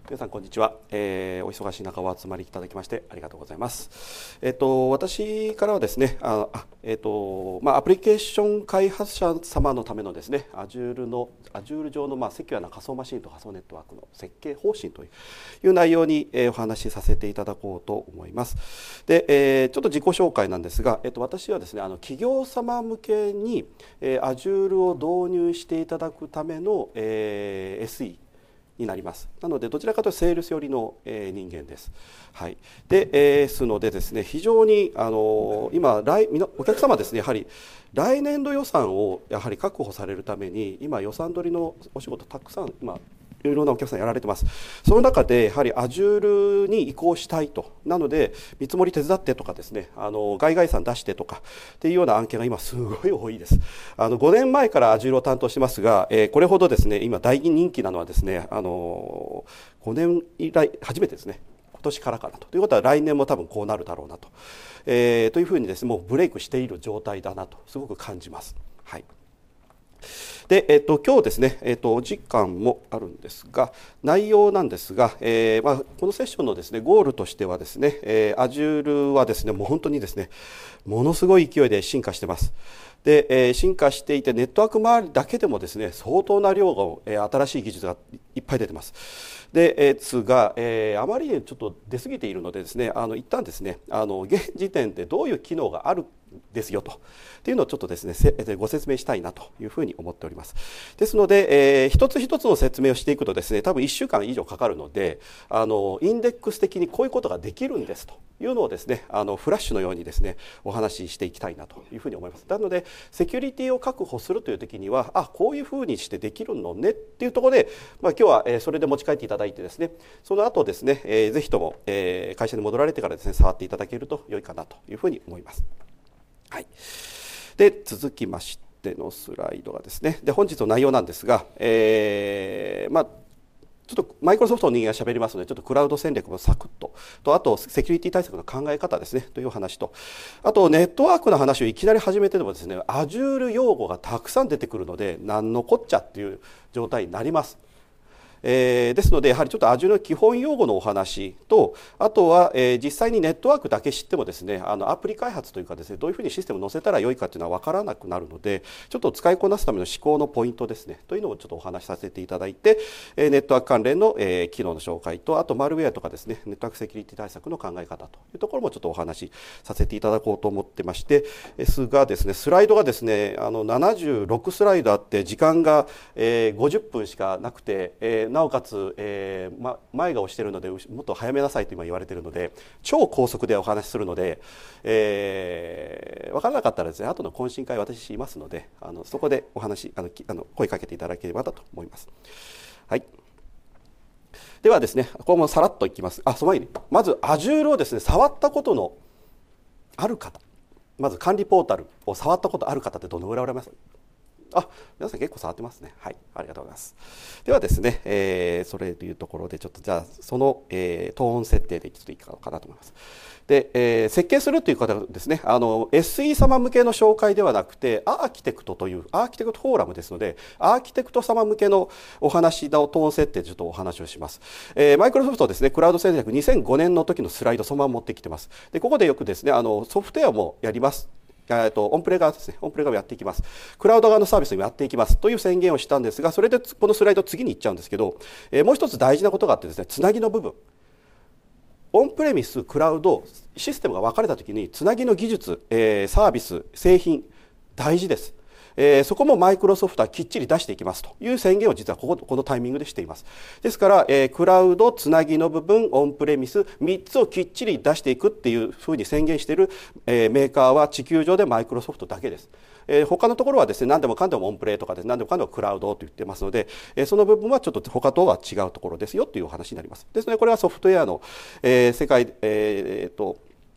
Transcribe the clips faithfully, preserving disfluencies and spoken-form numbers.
皆さんこんにちは、えー、お忙しい中お集まりいただきましてありがとうございます。えっと私からはですね、ああえっとまあアプリケーション開発者様のためのですね、Azure の Azure 上のまあセキュアな仮想マシンと仮想ネットワークの設計方針という内容に、えー、お話しさせていただこうと思います。で、えー、ちょっと自己紹介なんですが、えっと私はですね、あの企業様向けに、えー、Azure を導入していただくための、えー、エスイーになります。なのでどちらかというとセールス寄りの、えー、人間です。はい。で、えー、ですのでですね、非常にあの今来お客様ですね、やはり来年度予算をやはり確保されるために今予算取りのお仕事たくさん今いろいろなお客さんやられてます。その中でやはり Azure に移行したいと、なので見積もり手伝ってとかですね、あの外概算出してとかっていうような案件が今すごい多いです。あのごねんまえから Azure を担当してますが、えー、これほどですね今大人気なのはですね、あのごねん以来初めてですね。今年からかなと。ということは来年も多分こうなるだろうなと、えー、というふうにですねもうブレイクしている状態だなとすごく感じます。はい。で、えっと、今日ですね、えっと、お時間もあるんですが、内容なんですが、えーまあ、このセッションのですね、ゴールとしてはですね、えー、Azure はですね、もう本当にですね、ものすごい勢いで進化してます。で、えー、進化していて、ネットワーク周りだけでもですね、相当な量の、えー、新しい技術がいっぱい出てます。で、えー、つが、えー、あまりにちょっと出過ぎているのでですね、あの、一旦ですね、あの、現時点でどういう機能があるですよとっていうのをちょっとですねご説明したいなというふうに思っております。ですので、えー、一つ一つの説明をしていくとですね多分いっしゅうかん以上かかるので、あのインデックス的にこういうことができるんですというのをですねあのフラッシュのようにですねお話ししていきたいなというふうに思います。なのでセキュリティを確保するという時にはあこういうふうにしてできるのねっていうところで、まあ、今日はそれで持ち帰っていただいてですねその後ですね、えー、ぜひとも、えー、会社に戻られてからですね触っていただけると良いかなというふうに思います。はい、で続きましてのスライドがですねで本日の内容なんですが、えー、まあちょっとマイクロソフトの人間がしゃべりますのでちょっとクラウド戦略もサクッととあとセキュリティ対策の考え方ですねという話とあとネットワークの話をいきなり始めてでもですね Azure 用語がたくさん出てくるので何のこっちゃっていう状態になります。えー、ですのでやはりちょっと Azure の基本用語のお話とあとは、えー、実際にネットワークだけ知ってもですねあのアプリ開発というかですねどういうふうにシステムを載せたらよいかというのは分からなくなるのでちょっと使いこなすための思考のポイントですねというのをちょっとお話しさせていただいて、えー、ネットワーク関連の、えー、機能の紹介とあとマルウェアとかですねネットワークセキュリティ対策の考え方というところもちょっとお話しさせていただこうと思ってましてですがですねスライドがですねあのななじゅうろくスライドあって時間が、えー、ごじゅっぷんしかなくて、えー、なおかつ、えーえーま、前が押しているのでもっと早めなさいと今言われているので超高速でお話しするので、えー、分からなかったらですね後の懇親会私いますのであのそこでお話あのあの声かけていただければと思います。はい、ではですねここもさらっといきます。あその前にまず Azure をですね触ったことのある方まず管理ポータルを触ったことある方ってどのぐらいおられます？あ、皆さん結構触ってますね。はい、ありがとうございます。ではですね、えー、それというところでちょっとじゃあその、えー、トーン設定でちょっといいかなと思います。で、えー、設計するという方ですね、あの エスイー 様向けの紹介ではなくてアーキテクトというアーキテクトフォーラムですのでアーキテクト様向けのお話のトーン設定でちょっとお話をします。えー、マイクロソフトですねクラウド戦略にせんごねんの時のスライドそのまま持ってきてます。でここでよくですねあのソフトウェアもやりますえっと、オンプレ側ですね。オンプレ側をやっていきます。クラウド側のサービスもやっていきますという宣言をしたんですが、それでこのスライド次に行っちゃうんですけど、えー、もう一つ大事なことがあってですね、つなぎの部分。オンプレミス、クラウド、システムが分かれたときに、つなぎの技術、えー、サービス、製品、大事です。えー、そこもマイクロソフトはきっちり出していきますという宣言を実はこここのタイミングでしています。ですから、えー、クラウドつなぎの部分オンプレミスみっつをきっちり出していくっていうふうに宣言している、えー、メーカーは地球上でマイクロソフトだけです。えー、他のところはですね何でもかんでもオンプレとかです何でもかんでもクラウドと言ってますので、えー、その部分はちょっと他とは違うところですよというお話になります。ですのでこれはソフトウェアの、えー、世界、えーえーと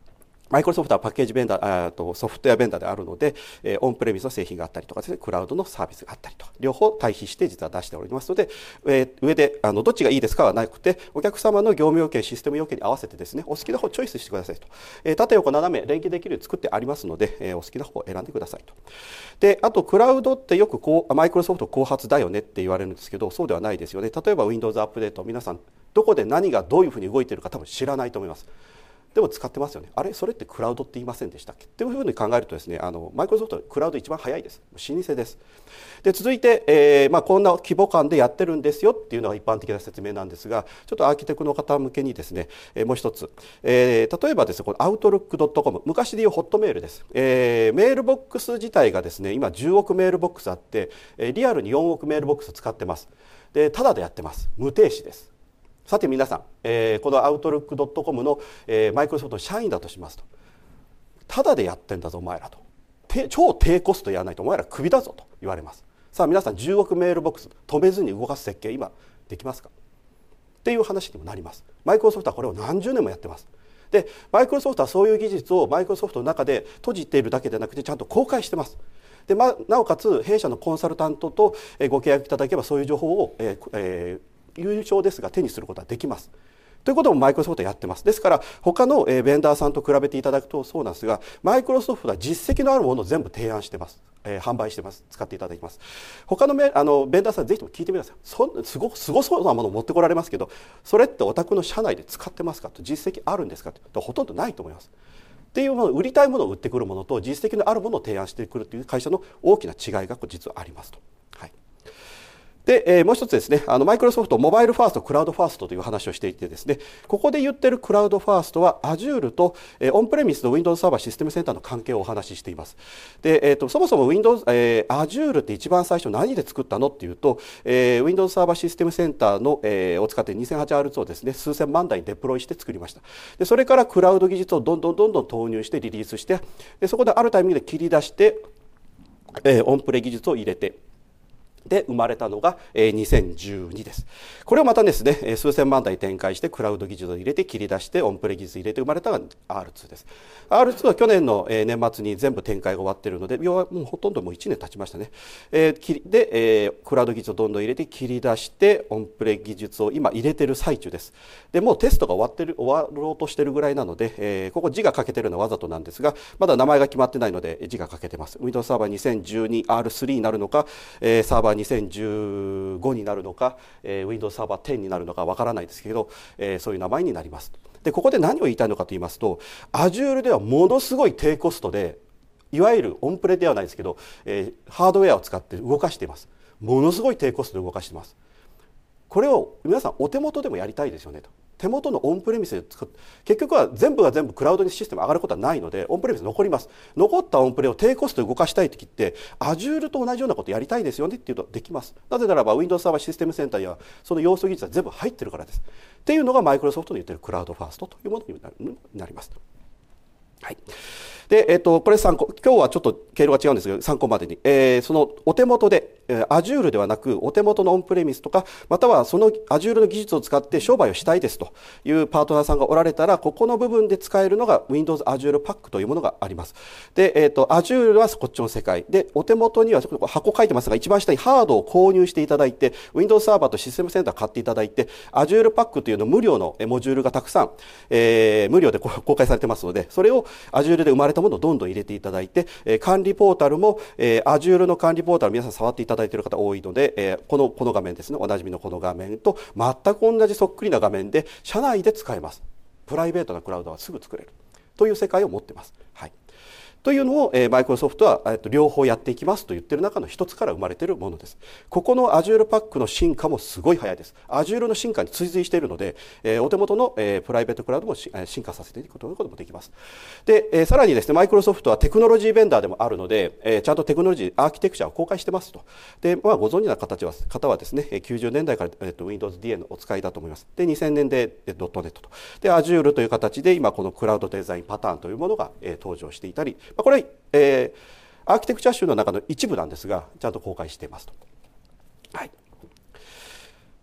マイクロソフトはパッケージベンダー、とソフトウェアベンダーであるので、えー、オンプレミスの製品があったりとかですね、クラウドのサービスがあったりと、両方対比して実は出しておりますので、えー、上であのどっちがいいですかはなくて、お客様の業務要件、システム要件に合わせてですね、お好きな方をチョイスしてくださいと。えー、縦横斜め連携できるように作ってありますので、えー、お好きな方を選んでくださいと。で、あとクラウドってよくこうマイクロソフト後発だよねって言われるんですけど、そうではないですよね。例えば Windows アップデート、皆さんどこで何がどういうふうに動いているか多分知らないと思います。でも使ってますよね。あれそれってクラウドって言いませんでしたっけっていうふうに考えるとですね、あのマイクロソフトクラウド一番早いです。老舗です。で続いて、えーまあ、こんな規模感でやってるんですよっていうのが一般的な説明なんですが、ちょっとアーキテクの方向けにですね、えー、もう一つ、えー、例えばですね、このアウトルックドットコム、昔でいうホットメールです、えー、メールボックス自体がですね、今じゅうおくメールボックスあって、リアルによんおくメールボックス使ってます。でただでやってます。無停止です。さて皆さん、えー、このアウトルックドットコムの、えー、マイクロソフトの社員だとしますと、ただでやってんだぞお前らと、超低コストやらないとお前らクビだぞと言われます。さあ皆さん、じゅうおくメールボックス止めずに動かす設計今できますかっていう話にもなります。マイクロソフトはこれを何十年もやってます。でマイクロソフトはそういう技術をマイクロソフトの中で閉じているだけでなくてちゃんと公開してます。で、ま、なおかつ弊社のコンサルタントとご契約いただければそういう情報を、えーえー優勝ですが手にすることはできます。ということもマイクロソフトはやってます。ですから他のベンダーさんと比べていただくとそうなんですが、マイクロソフトは実績のあるものを全部提案してます、えー、販売してます。使っていただきます。他のメあのベンダーさんぜひとも聞いてみてください。そすごすごそうなものを持ってこられますけど、それってお宅の社内で使ってますかと、実績あるんですかと、ほとんどないと思います。っていうもの、売りたいものを売ってくるものと実績のあるものを提案してくるという会社の大きな違いが実はありますと。はい。で、えー、もう一つですね、あのマイクロソフトモバイルファースト、クラウドファーストという話をしていてですね、ここで言ってるクラウドファーストは Azure と、えー、オンプレミスの Windows サーバーシステムセンターの関係をお話ししています。で、えー、とそもそも Windows、えー、Azure って一番最初何で作ったのっていうと、えー、Windows サーバーシステムセンターの、えー、を使って にせんはちアールツー をですね、数千万台にデプロイして作りました。で、それからクラウド技術をどんどんどんどん投入してリリースして、でそこであるタイミングで切り出して、えー、オンプレ技術を入れて、で生まれたのがにせんじゅうにです。これをまたですね、数千万台展開してクラウド技術を入れて切り出してオンプレ技術を入れて生まれたのが アールツー です。アールツー は去年の年末に全部展開が終わっているので、要はもうほとんどもういちねん経ちましたね。で、クラウド技術をどんどん入れて切り出してオンプレ技術を今入れている最中です。でもうテストが終わってる終わろうとしているぐらいなので、ここ字が書けてるのはわざとなんですが、まだ名前が決まってないので字が書けてます。Windows サーバー にせんじゅうにアールスリー になるのか、サーバーにせんじゅうごになるのか、えー、Windows サーバーテンになるのかわからないですけど、えー、そういう名前になります。でここで何を言いたいのかと言いますと、 Azure ではものすごい低コストで、いわゆるオンプレではないですけど、えー、ハードウェアを使って動かしています。ものすごい低コストで動かしています。これを皆さんお手元でもやりたいですよねと。手元のオンプレミスで使って、結局は全部が全部クラウドにシステム上がることはないので、オンプレミス残ります。残ったオンプレを低コストで動かしたいときって Azure と同じようなことやりたいですよねっていうとできます。なぜならば Windows サーバーシステムセンターにはその要素技術は全部入ってるからです。っていうのがマイクロソフトの言ってるクラウドファーストというものになります。はい。で、えっと、これ参考、今日はちょっと経路が違うんですけど、参考までに、えー、そのお手元で、えー、Azure ではなく、お手元のオンプレミスとか、またはその Azure の技術を使って商売をしたいですというパートナーさんがおられたら、ここの部分で使えるのが Windows Azure Pack というものがあります。で、えっと、Azure はこっちの世界。で、お手元には箱書いてますが、一番下にハードを購入していただいて、Windows サーバーとシステムセンター買っていただいて、Azure Pack というの無料のモジュールがたくさん、えー、無料で公開されてますので、それを Azure で生まれたものをどんどん入れていただいて、えー、管理ポータルも、えー、Azure の管理ポータル皆さん触っていただいている方多いので、えー、このこの画面ですね、おなじみのこの画面と全く同じそっくりな画面で社内で使えます。プライベートなクラウドはすぐ作れるという世界を持っています。はい。というのを、えー、マイクロソフトは、えー、と両方やっていきますと言っている中の一つから生まれているものです。ここの Azure Pack の進化もすごい早いです。Azure の進化に追随しているので、えー、お手元の、えー、プライベートクラウドもし、えー、進化させていくこともできます。で、えー、さらにですね、マイクロソフトはテクノロジーベンダーでもあるので、えー、ちゃんとテクノロジー、アーキテクチャを公開してますと。で、まあ、ご存知な形は方はですね、きゅうじゅうねんだいから、えー、と Windows ディーエー のお使いだと思います。で、にせんねんで ドットネット と。で、Azure という形で今このクラウドデザインパターンというものが、えー、登場していたり、まあ、これえー、アーキテクチャ集の中の一部なんですがちゃんと公開していますと。はい。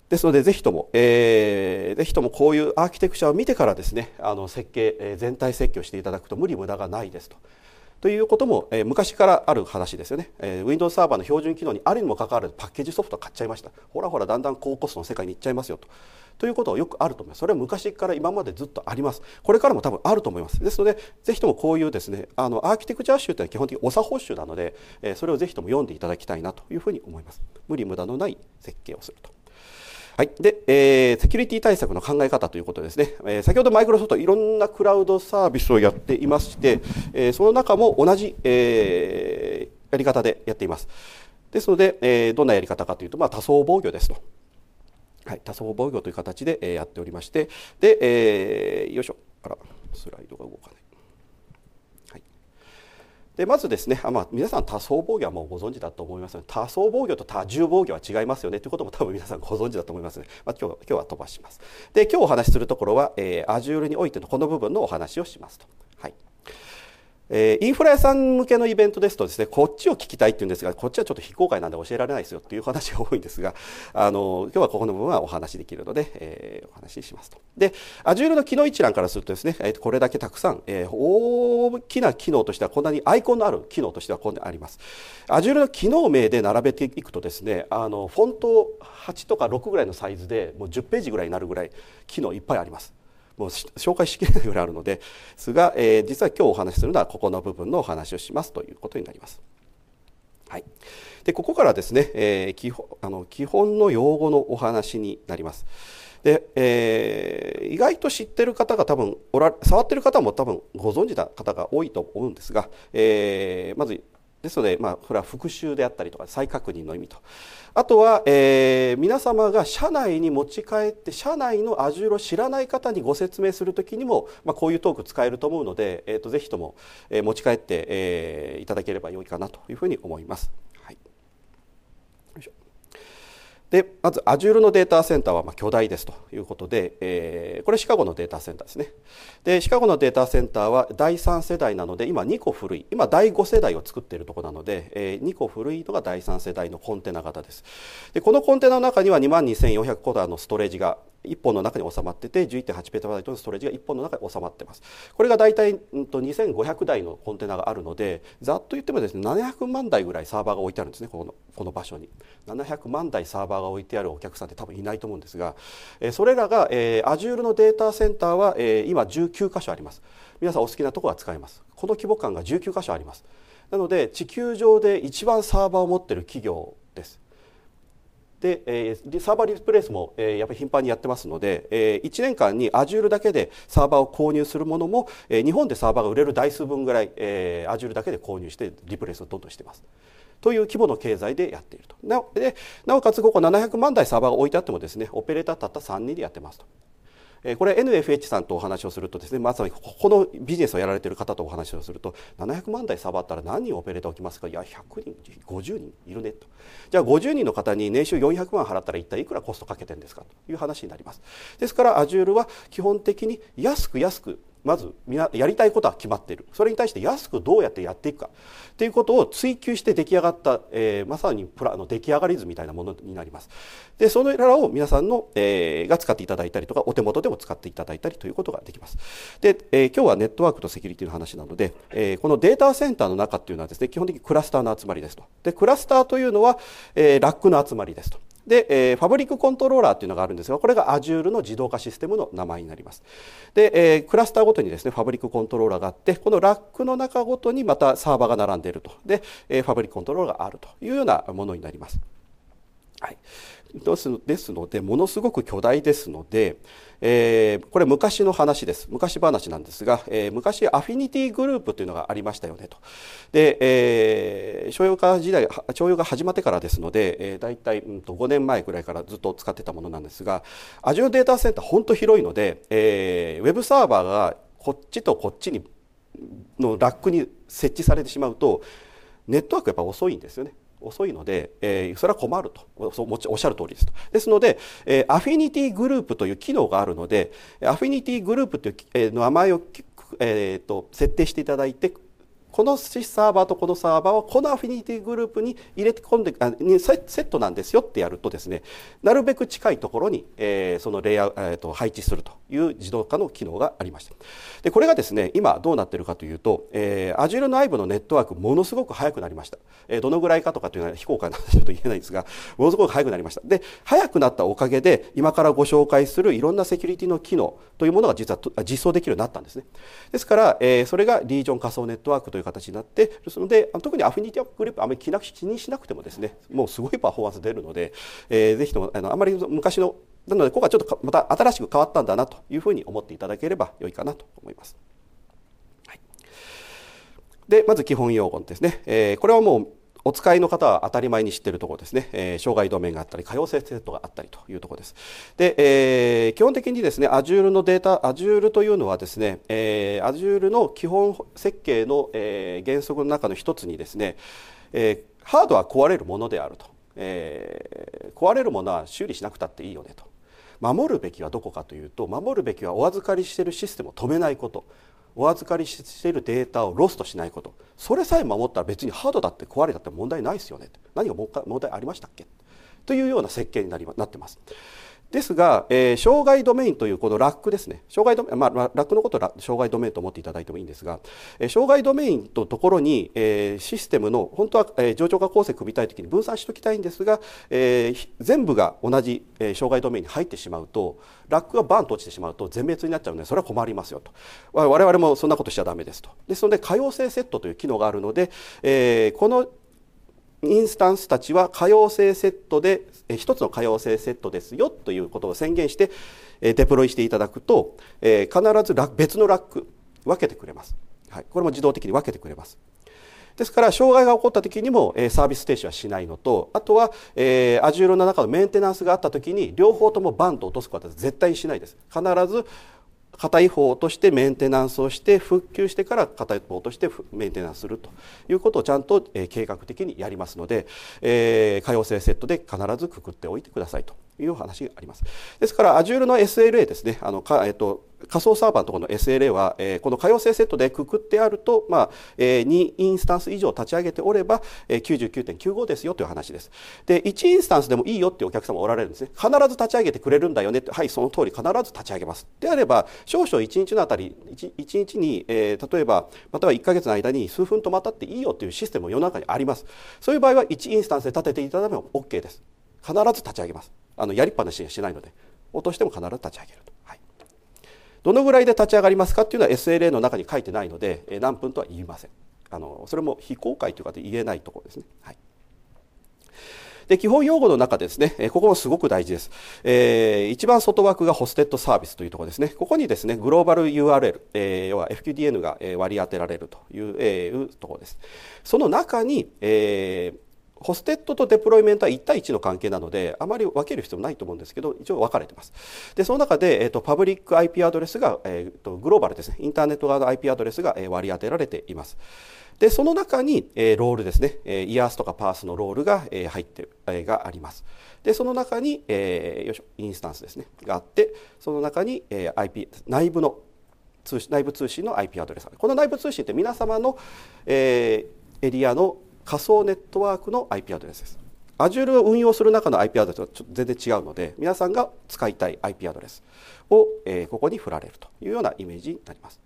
ですのでぜひとも、えー、ぜひともこういうアーキテクチャを見てからですね、あの設計、えー、全体設計をしていただくと無理無駄がないですと。ということも、えー、昔からある話ですよね、えー、Windows サーバーの標準機能にあるにもかかわらずパッケージソフトを買っちゃいました。ほらほらだんだん高コストの世界に行っちゃいますよと。ということはよくあると思います。それは昔から今までずっとあります。これからも多分あると思います。ですのでぜひともこういうですね、あのアーキテクチャ集というのは基本的にお作法集なので、えー、それをぜひとも読んでいただきたいなというふうに思います。無理無駄のない設計をすると。はい。で、えー、セキュリティ対策の考え方ということですね。えー、先ほどマイクロソフトいろんなクラウドサービスをやっていまして、えー、その中も同じ、えー、やり方でやっています。ですので、えー、どんなやり方かというと、まあ、多層防御ですと。はい。多層防御という形で、えー、やっておりまして、で、えー、よいしょ。あら、スライドが動かない。でまずですね、あ、まあ、皆さん多層防御はもうご存知だと思いますので、多層防御と多重防御は違いますよねということも多分皆さんご存知だと思いますので、まあ、今日、今日は飛ばします。で今日お話しするところは、えー、Azure においてのこの部分のお話をしますと。はい。えー、インフラ屋さん向けのイベントですとですね、こっちを聞きたいっていうんですが、こっちはちょっと非公開なんで教えられないですよっていう話が多いんですが、あの今日はここの部分はお話しできるので、えー、お話ししますと。で Azure の機能一覧からするとですね、えー、これだけたくさん、えー、大きな機能としてはこんなにアイコンのある機能としてはこんなにあります。 Azure の機能名で並べていくとですね、あのフォントはちとかろくぐらいのサイズでもうじゅっページぐらいになるぐらい機能いっぱいあります。もう紹介しきれないぐらいあるのですが、えー、実は今日お話しするのはここの部分のお話をしますということになります。はい、でここからですね、えー、基本あの基本の用語のお話になります。で、えー、意外と知ってる方が多分おら触ってる方も多分ご存知な方が多いと思うんですが、えー、まずですので、まあ、これは復習であったりとか再確認の意味と、あとは、えー、皆様が社内に持ち帰って社内の Azure を知らない方にご説明するときにも、まあ、こういうトーク使えると思うので、えー、とぜひとも、えー、持ち帰って、えー、いただければよいかなというふうに思います。はい、よいしょ。でまず Azure のデータセンターはまあ巨大ですということで、えー、これシカゴのデータセンターですね。でシカゴのデータセンターはだいさん世代なので今にこ古い、今だいご世代を作っているところなので、えー、にこ古いのがだいさん世代のコンテナ型です。でこのコンテナの中には にまんにせんよんひゃく コダのストレージがいっぽんの中に収まってて じゅういってんはちペタバイトのストレージがいっぽんの中に収まっています。これがだいたいにせんごひゃく台のコンテナがあるので、ざっと言ってもですねななひゃくまん台ぐらいサーバーが置いてあるんですね。このこの場所にななひゃくまん台サーバーが置いてあるお客さんって多分いないと思うんですが、それらが Azure のデータセンターは今じゅうきゅう箇所あります。皆さんお好きなところは使えます。この規模感がじゅうきゅう箇所あります。なので地球上で一番サーバーを持っている企業です。で、えー、サーバーリプレイスも、えー、やっぱり頻繁にやってますので、えー、いちねんかんに Azure だけでサーバーを購入するものも、えー、日本でサーバーが売れる台数分ぐらい、えー、Azure だけで購入してリプレイスをどんどんしていますという規模の経済でやっていると。なでなおかつここななひゃくまん台サーバーが置いてあってもですねオペレーターたったさんにんでやってますと。これ エヌエフエイチ さんとお話をするとですね、まさにここのビジネスをやられている方とお話をすると、ななひゃくまん台サーバーあったら何人オペレーター置きますか。いやひゃくにんごじゅうにんいるねと。じゃあごじゅうにんの方に年収よんひゃくまん払ったら一体いくらコストかけてるんですかという話になります。ですから Azure は基本的に安く安くまずみなやりたいことは決まっている。それに対して安くどうやってやっていくかということを追求して出来上がった、えー、まさにプラの出来上がり図みたいなものになります。でそれらを皆さんの、えー、が使っていただいたりとかお手元でも使っていただいたりということができます。で、えー、今日はネットワークとセキュリティの話なので、えー、このデータセンターの中っていうのはですね基本的にクラスターの集まりですと。でクラスターというのは、えー、ラックの集まりですと。で、えー、ファブリックコントローラーというのがあるんですが、これが Azure の自動化システムの名前になります。で、えー、クラスターごとにですねファブリックコントローラーがあって、このラックの中ごとにまたサーバーが並んでいると。で、えー、ファブリックコントローラーがあるというようなものになります。はい、ですのでものすごく巨大ですので、えー、これ昔の話です。昔話なんですが、えー、昔アフィニティグループというのがありましたよねと。で、えー、商用化時代商用が始まってからですので、えー、大体、うん、とごねんまえぐらいからずっと使ってたものなんですが、Azure データセンター本当広いので、えー、ウェブサーバーがこっちとこっちにのラックに設置されてしまうとネットワークやっぱ遅いんですよね。遅いので、えー、それは困るとおっしゃる通りですと。ですので、えー、アフィニティグループという機能があるので、アフィニティグループという、えー、名前を、えー、と設定していただいて、 このサーバーとこのサーバーはこのアフィニティグループに入れて込んであにセットなんですよってやるとですね、なるべく近いところに、えー、そのレイアウト、えー、と配置するという自動化の機能がありました。でこれがですね今どうなっているかというと、えー、Azure 内部のネットワークものすごく速くなりました。えー、どのぐらいかとかというのは非公開な話だと言えないんですが、ものすごく速くなりました。で速くなったおかげで今からご紹介するいろんなセキュリティの機能というものが実は実装できるようになったんですね。ですから、えー、それがリージョン仮想ネットワークという形になって、ですので特にアフィニティグループあまり気にしなくてもですね、もうすごいパフォーマンス出るので、えー、ぜひともあのあまり昔のなので今回ちょっとまた新しく変わったんだなというふうに思っていただければ良いかなと思います。はい、でまず基本用語ですね、えー、これはもうお使いの方は当たり前に知っているところですね、えー、障害ドメインがあったり可用性セットがあったりというところです。で、えー、基本的にですね Azure のデータ Azure というのはですね、えー、Azure の基本設計の、えー、原則の中の一つにですね、えー、ハードは壊れるものであると、えー、壊れるものは修理しなくたっていいよねと。守るべきはどこかというと、守るべきはお預かりしているシステムを止めないこと、お預かりしているデータをロストしないこと、それさえ守ったら別にハードだって壊れたって問題ないですよね、何が問題ありましたっけというような設計になりなってます。ですが、えー、障害ドメインというこのラックですね、障害ドメイン、まあ、ラックのことを障害ドメインと思っていただいてもいいんですが、えー、障害ドメインのところに、えー、システムの本当は、えー、冗長化構成組みたいときに分散しておきたいんですが、えー、全部が同じ、えー、障害ドメインに入ってしまうと、ラックがバンと落ちてしまうと全滅になっちゃうので、それは困りますよと。我々もそんなことしちゃダメですと。ですので可用性セットという機能があるので、えー、このインスタンスたちは可用性セットで一つの可用性セットですよということを宣言してデプロイしていただくと、必ず別のラック分けてくれます。はい、これも自動的に分けてくれます。ですから障害が起こった時にもサービス停止はしないのと、あとは Azure の中のメンテナンスがあった時に両方ともバンと落とすことは絶対にしないです。必ず片一方としてメンテナンスをして復旧してから片一方としてメンテナンスするということをちゃんと計画的にやりますので、えー、可用性セットで必ずくくっておいてくださいという話があります。ですから Azure の エスエルエー ですね、あのか、えっと、仮想サーバーのところの エスエルエー は、えー、この可用性セットでくくってあると、まあえー、にインスタンス以上立ち上げておれば、えー、きゅうじゅうきゅうてんきゅうご ですよという話です。でいちインスタンスでもいいよっていうお客様おられるんですね。必ず立ち上げてくれるんだよねって、はい、その通り必ず立ち上げます。であれば少々いちにちのあたり 1, 1日に、えー、例えばまたはいっかげつの間に数分止まったっていいよというシステムも世の中にあります。そういう場合はいちインスタンスで立てていただければ OK です。必ず立ち上げます。あのやりっぱなしにはしないので、落としても必ず立ち上げると。はい、どのぐらいで立ち上がりますかっていうのは エスエルエー の中に書いてないので、えー、何分とは言いません。あのそれも非公開というかで言えないところですね。はい、で基本用語の中でですね、ここもすごく大事です。えー、一番外枠がホステッドサービスというところですね。ここにですね、グローバル ユーアールエル、えー、要は エフキューディーエヌ が割り当てられるという、えー、ところです。その中に、えーホステッドとデプロイメントはいち対いちの関係なので、あまり分ける必要もないと思うんですけど、一応分かれています。で、その中で、えーと、パブリック アイピー アドレスが、えーと、グローバルですね、インターネット側の アイピー アドレスが、えー、割り当てられています。で、その中に、えー、ロールですね、えー、イヤースとかパースのロールが、えー、入ってる、えー、があります。で、その中に、えー、よいしょ、インスタンスですね、があって、その中に、えー、アイピー、内部の通信、内部通信の アイピー アドレスがある。この内部通信って皆様の、えー、エリアの仮想ネットワークの アイピー アドレスです。Azure を運用する中の アイピー アドレスはちょっと全然違うので、皆さんが使いたい アイピー アドレスを、えー、ここに振られるというようなイメージになります。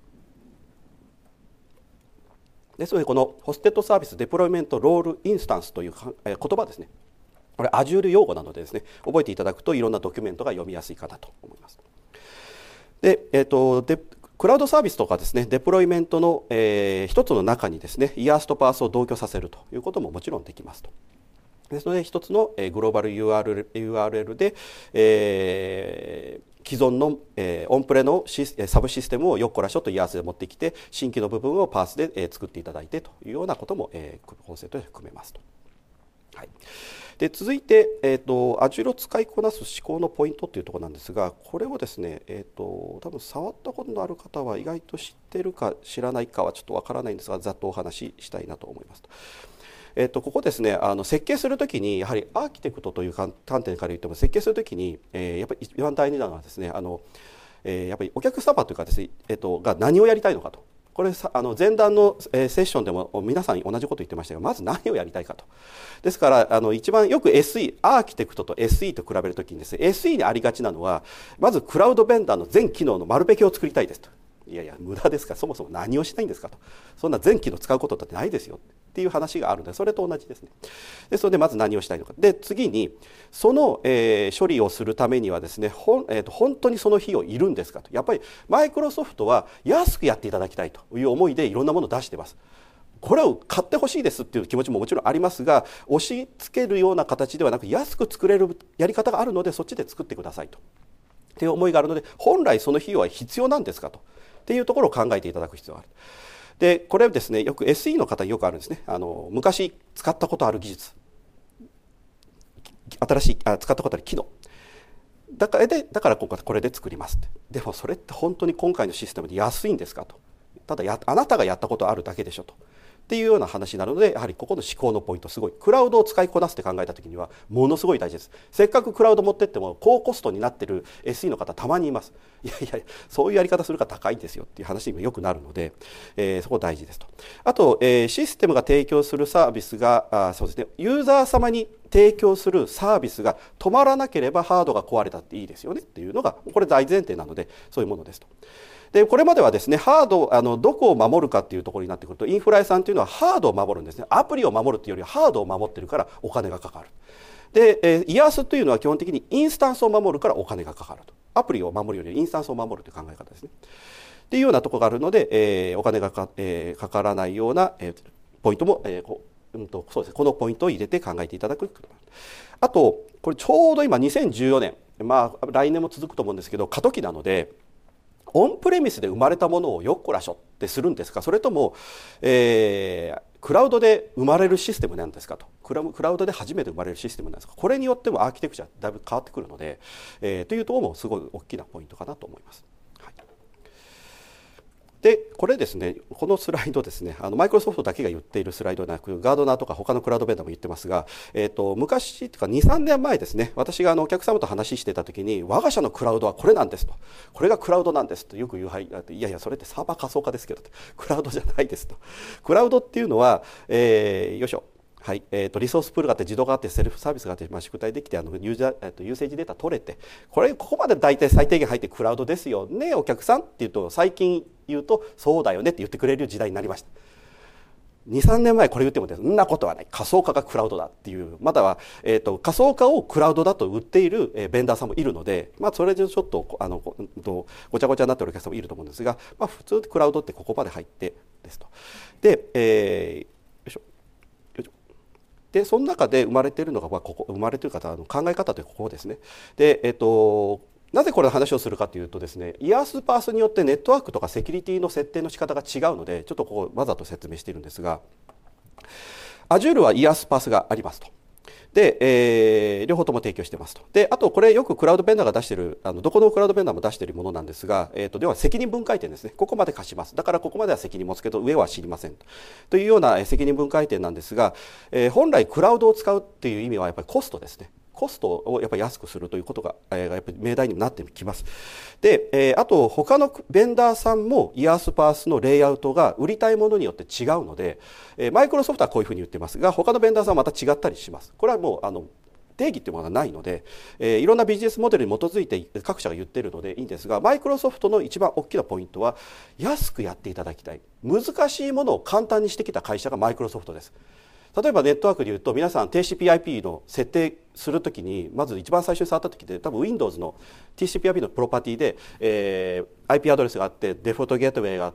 ですので、このホステッドサービスデプロイメントロールインスタンスという言葉ですね。これ Azure 用語なのでですね、覚えていただくといろんなドキュメントが読みやすいかなと思います。で、えっと、でクラウドサービスとかですね、デプロイメントの、えー、一つの中にですね、イヤースとパースを同居させるということももちろんできますと。ですので、一つの、えー、グローバル ユーアールエル, ユーアールエル で、えー、既存の、えー、オンプレのシスサブシステムをよっこらしょとイヤースで持ってきて、新規の部分をパースで、えー、作っていただいてというようなことも、えー、コンセプトで含めますと。はい、で続いて、えーと、Azure を使いこなす思考のポイントというところなんですが、これをですね、えーと、多分触ったことのある方は意外と知ってるか知らないかはちょっとわからないんですが、ざっとお話ししたいなと思いますと。えっと、ここですね、あの設計するときにやはりアーキテクトという観点から言っても、設計するときに、えー、やっぱり一番大事なのはですね、あの、えー、やっぱりお客様というかですね、えっと、が何をやりたいのかと。 これさあの前段の、えー、セッションでも皆さんに同じこと言ってましたが、まず何をやりたいかと。ですからあの一番よく エスイー アーキテクトと エスイー と比べるときにですね、 エスイー にありがちなのはまずクラウドベンダーの全機能の丸べきを作りたいですと。いやいや無駄ですから、そもそも何をしたいんですかと。そんな全機能使うことだってないですよっていう話があるので、それと同じですね。でそれでまず何をしたいのか。で次にその、えー、処理をするためにはですね、ほん、えーと、本当にその費用いるんですかと。やっぱりマイクロソフトは安くやっていただきたいという思いでいろんなものを出しています。これを買ってほしいですっていう気持ちももちろんありますが、押し付けるような形ではなく安く作れるやり方があるのでそっちで作ってくださいとっていう思いがあるので、本来その費用は必要なんですかとっていうところを考えていただく必要がある。でこれですね、よく エスイー の方によくあるんですね。あの昔使ったことある技術、新しいあ使ったことある機能だからでだから今回これで作りますって。でもそれって本当に今回のシステムで安いんですかと。ただやあなたがやったことあるだけでしょとっていうような話になるので、やはりここの思考のポイント、すごいクラウドを使いこなすって考えた時にはものすごい大事です。せっかくクラウド持ってっても高コストになってる エスイー の方たまにいます。いやいやそういうやり方するから高いんですよっていう話にもよくなるので、えー、そこ大事ですと。あと、えー、システムが提供するサービスがあそうですね、ユーザー様に提供するサービスが止まらなければハードが壊れたっていいですよねっていうのがこれ大前提なので、そういうものですと。でこれまではですね、ハードあのどこを守るかっていうところになってくると、インフラ屋さんというのはハードを守るんですね。アプリを守るというよりはハードを守ってるからお金がかかる。で、えー、イヤースというのは基本的にインスタンスを守るからお金がかかると。アプリを守るよりインスタンスを守るという考え方ですね。っていうようなところがあるので、えー、お金がか、えー、かからないような、えー、ポイントも、えーこううん、とそうですね、このポイントを入れて考えていただく。あとこれちょうど今にせんじゅうよねん、まあ来年も続くと思うんですけど、過渡期なので、オンプレミスで生まれたものをよっこらしょってするんですか、それとも、えー、クラウドで生まれるシステムなんですかと。クラ、クラウドで初めて生まれるシステムなんですか。これによってもアーキテクチャだいぶ変わってくるので、えー、というところもすごい大きなポイントかなと思います。はい、でこれですね、このスライドですね、あのマイクロソフトだけが言っているスライドではなく、ガードナーとか他のクラウドベンダーも言ってますが、えー、と昔というかにさんねんまえですね、私があのお客様と話してた時に、我が社のクラウドはこれなんですと、これがクラウドなんですとよく言う、はい、いやいやそれってサーバー仮想化ですけど、クラウドじゃないですと。クラウドっていうのは、えー、よいしょはいえー、とリソースプールがあって、自動があって、セルフサービスがあって、まあ、宿題できて、あのユーザー、えー、とユーセージデータ取れて、これここまで大体最低限入ってクラウドですよねお客さんって言うと、最近言うとそうだよねって言ってくれる時代になりました。にさんねんまえこれ言ってもそんなことはない、仮想化がクラウドだっていう、まだは、えー、と仮想化をクラウドだと売っている、えー、ベンダーさんもいるので、まあ、それでちょっとあのごごちゃごちゃになっているお客さんもいると思うんですが、まあ、普通クラウドってここまで入ってですと。で、えー、よいしょでその中で生まれているのが、まあ、ここ生まれている方の考え方というここですね。で、えっと、なぜこれの話をするかというとですね、イヤースパースによってネットワークとかセキュリティの設定の仕方が違うので、ちょっとここわざと説明しているんですが、Azure はイヤースパースがありますと。で、えー、両方とも提供してますと。で、あとこれよくクラウドベンダーが出している、あのどこのクラウドベンダーも出しているものなんですが、えー、とでは責任分解点ですね。ここまで貸します。だからここまでは責任持つけど上は知りませんというような責任分解点なんですが、えー、本来クラウドを使うっていう意味はやっぱりコストですね。コストをやっぱり安くするということが、えー、やっぱり命題にもなってきます。で、えー、あと他のベンダーさんもイヤースパースのレイアウトが売りたいものによって違うので、えー、マイクロソフトはこういうふうに言ってますが、他のベンダーさんはまた違ったりします。これはもうあの定義というものがないので、えー、いろんなビジネスモデルに基づいて各社が言っているのでいいんですが、マイクロソフトの一番大きなポイントは安くやっていただきたい。難しいものを簡単にしてきた会社がマイクロソフトです。例えばネットワークでいうと、皆さん ティーシーピーアイピー の設定するときにまず一番最初に触ったときで、多分 Windows の ティーシーピーアイピー のプロパティで、えー、アイピー アドレスがあって、デフォルトゲートウェイがあって、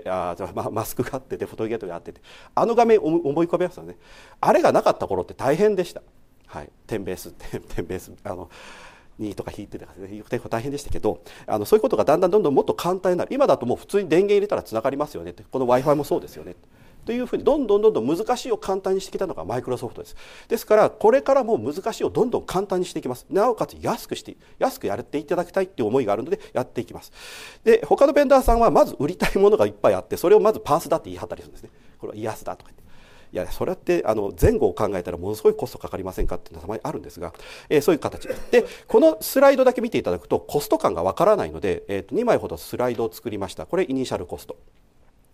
あマスクがあって、デフォルトゲートウェイがあって、あの画面を思い浮かべますよね。あれがなかった頃って大変でした。はい、テンベーステンベースあのにとか引いてて大変でしたけど、あのそういうことがだんだんどんどんもっと簡単になる。今だともう普通に電源入れたらつながりますよねって、この Wi-Fi もそうですよねというふうにどんどんどんどん難しいを簡単にしてきたのがマイクロソフトです。ですからこれからも難しいをどんどん簡単にしていきます。なおかつ安くして安くやっていただきたいっていう思いがあるのでやっていきます。で、他のベンダーさんはまず売りたいものがいっぱいあって、それをまずパースだって言い張ったりするんですね。これはイヤースだとか言って、いやそれってあの前後を考えたらものすごいコストかかりませんかっていうのはたまにあるんですが、えー、そういう形でこのスライドだけ見ていただくとコスト感がわからないので、えー、とにまいほどスライドを作りました。これイニシャルコスト。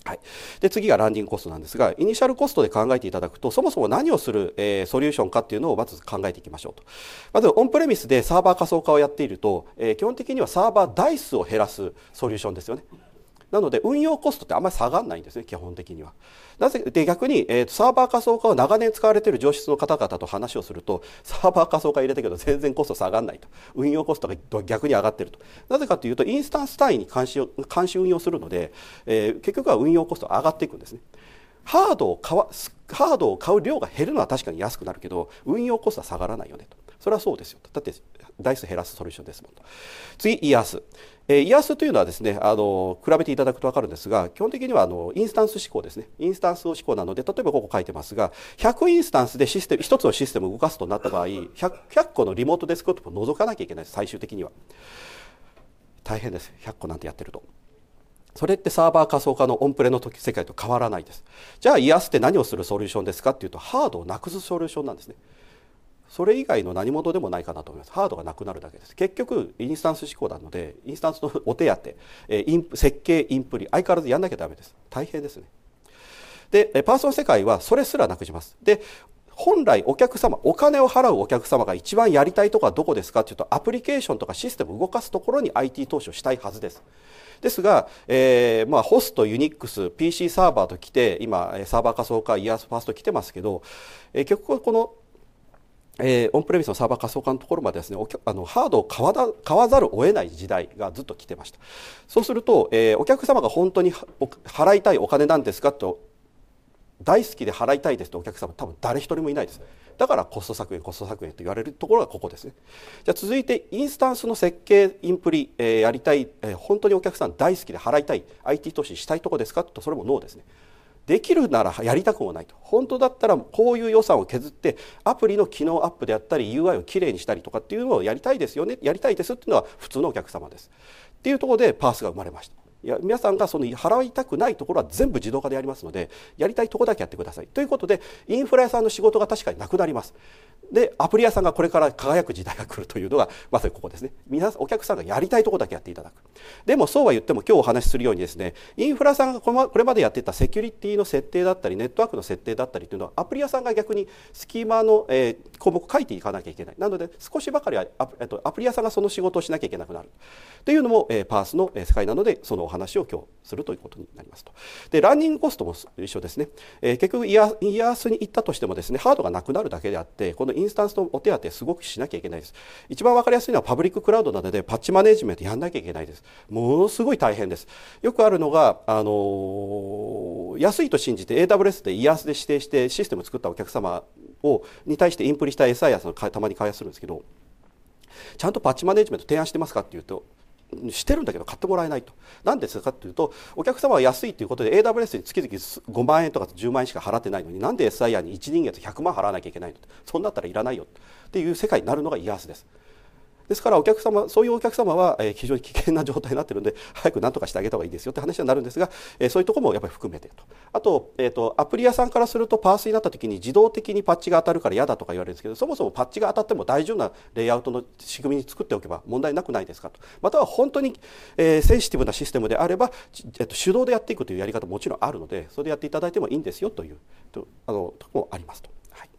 はい、で次がランディングコストなんですが、イニシャルコストで考えていただくと、そもそも何をする、えー、ソリューションかっていうのをまず考えていきましょうと。まずオンプレミスでサーバー仮想化をやっていると、えー、基本的にはサーバー台数を減らすソリューションですよね。なので運用コストってあんまり下がらないんですね、基本的には。なぜで逆に、えー、サーバー仮想化を長年使われている上質の方々と話をすると、サーバー仮想化入れたけど全然コスト下がらないと、運用コストが逆に上がっていると。なぜかというと、インスタンス単位に監視を監視運用するので、えー、結局は運用コストが上がっていくんですね。ハードを買わハードを買う量が減るのは確かに安くなるけど、運用コストは下がらないよねと。それはそうですよと。だって台数減らすソリューションですもんと。次、イーアース。えー、イーアースというのはですね、あの比べていただくと分かるんですが、基本的にはあのインスタンス指向ですね。インスタンス指向なので、例えばここ書いてますが、ひゃくインスタンスでシステム一つのシステムを動かすとなった場合、ひゃく, ひゃっこのリモートデスクトップを除かなきゃいけないです。最終的には大変です。ひゃっこなんてやってると。それってサーバー仮想化のオンプレの時世界と変わらないです。じゃあイーアースって何をするソリューションですかっていうと、ハードをなくすソリューションなんですね。それ以外の何物でもないかなと思います。ハードがなくなるだけです。結局インスタンス指向なので、インスタンスのお手当、えインプ設計インプリ相変わらずやんなきゃダメです。大変ですね。でパーソン世界はそれすらなくします。で本来お客様、お金を払うお客様が一番やりたいところはどこですかというと、アプリケーションとかシステムを動かすところに アイティー 投資をしたいはずです。ですが、えーまあ、ホスト、ユニックス、ピーシー サーバーときて、今サーバー仮想化、イーアースファースト来てますけど、えー、結局このえー、オンプレミスのサーバー仮想化のところまでですね、おあのハードを買わだ買わざるを得ない時代がずっと来てました。そうすると、えー、お客様が本当に払いたいお金なんですかと、大好きで払いたいですとお客様多分誰一人もいないです。だからコスト削減コスト削減と言われるところがここですね。じゃあ続いてインスタンスの設計インプリ、えー、やりたい、えー、本当にお客さん大好きで払いたい アイティー 投資したいところですかと、それもノーですね。できるならやりたくもないと。本当だったらこういう予算を削ってアプリの機能アップであったり ユーアイ をきれいにしたりとかっていうのをやりたいですよね、やりたいですっていうのは普通のお客様ですっていうところでパースが生まれました。いや皆さんがその払いたくないところは全部自動化でやりますので、やりたいところだけやってくださいということで、インフラ屋さんの仕事が確かになくなります。でアプリ屋さんがこれから輝く時代が来るというのがまさにここですね。皆お客さんがやりたいところだけやっていただく。でもそうは言っても今日お話しするようにですね、インフラさんがこれまでやっていたセキュリティの設定だったりネットワークの設定だったりというのはアプリ屋さんが逆にスキーマの、えー、項目を書いていかなきゃいけない。なので少しばかりはアプ、えっと、アプリ屋さんがその仕事をしなきゃいけなくなるというのも、えー、パースの世界なので、そのお話を今日するということになりますと。でランニングコストも一緒ですね。えー、結局イヤースに行ったとしてもですね、ハードがなくなるだけであって、このインスタンスのお手当すごくしなきゃいけないです。一番わかりやすいのはパブリッククラウドなのでパッチマネジメントやんなきゃいけないです。ものすごい大変です。よくあるのが、あのー、安いと信じて エーダブリューエス でイヤースで指定してシステムを作ったお客様をに対してインプリした エスアイ やそのたまに開発するんですけど、ちゃんとパッチマネジメント提案してますかっていうと、してるんだけど買ってもらえないと。なんですかというと、お客様は安いということで エーダブリューエス に月々ごまんえんとかじゅうまんえんしか払ってないのに、なんで エスアイアール にいちにん月ひゃくまん払わなきゃいけないの、そんなったらいらないよっていう世界になるのがイーアースです。ですからお客様、そういうお客様は非常に危険な状態になっているので、早く何とかしてあげた方がいいですよって話になるんですが、そういうところもやっぱり含めてと。あと、えーと、アプリ屋さんからするとパースになった時に自動的にパッチが当たるから嫌だとか言われるんですけど、そもそもパッチが当たっても大丈夫なレイアウトの仕組みに作っておけば問題なくないですかと。または本当に、えー、センシティブなシステムであれば、えーと、手動でやっていくというやり方ももちろんあるので、それでやっていただいてもいいんですよというとあのところもありますと。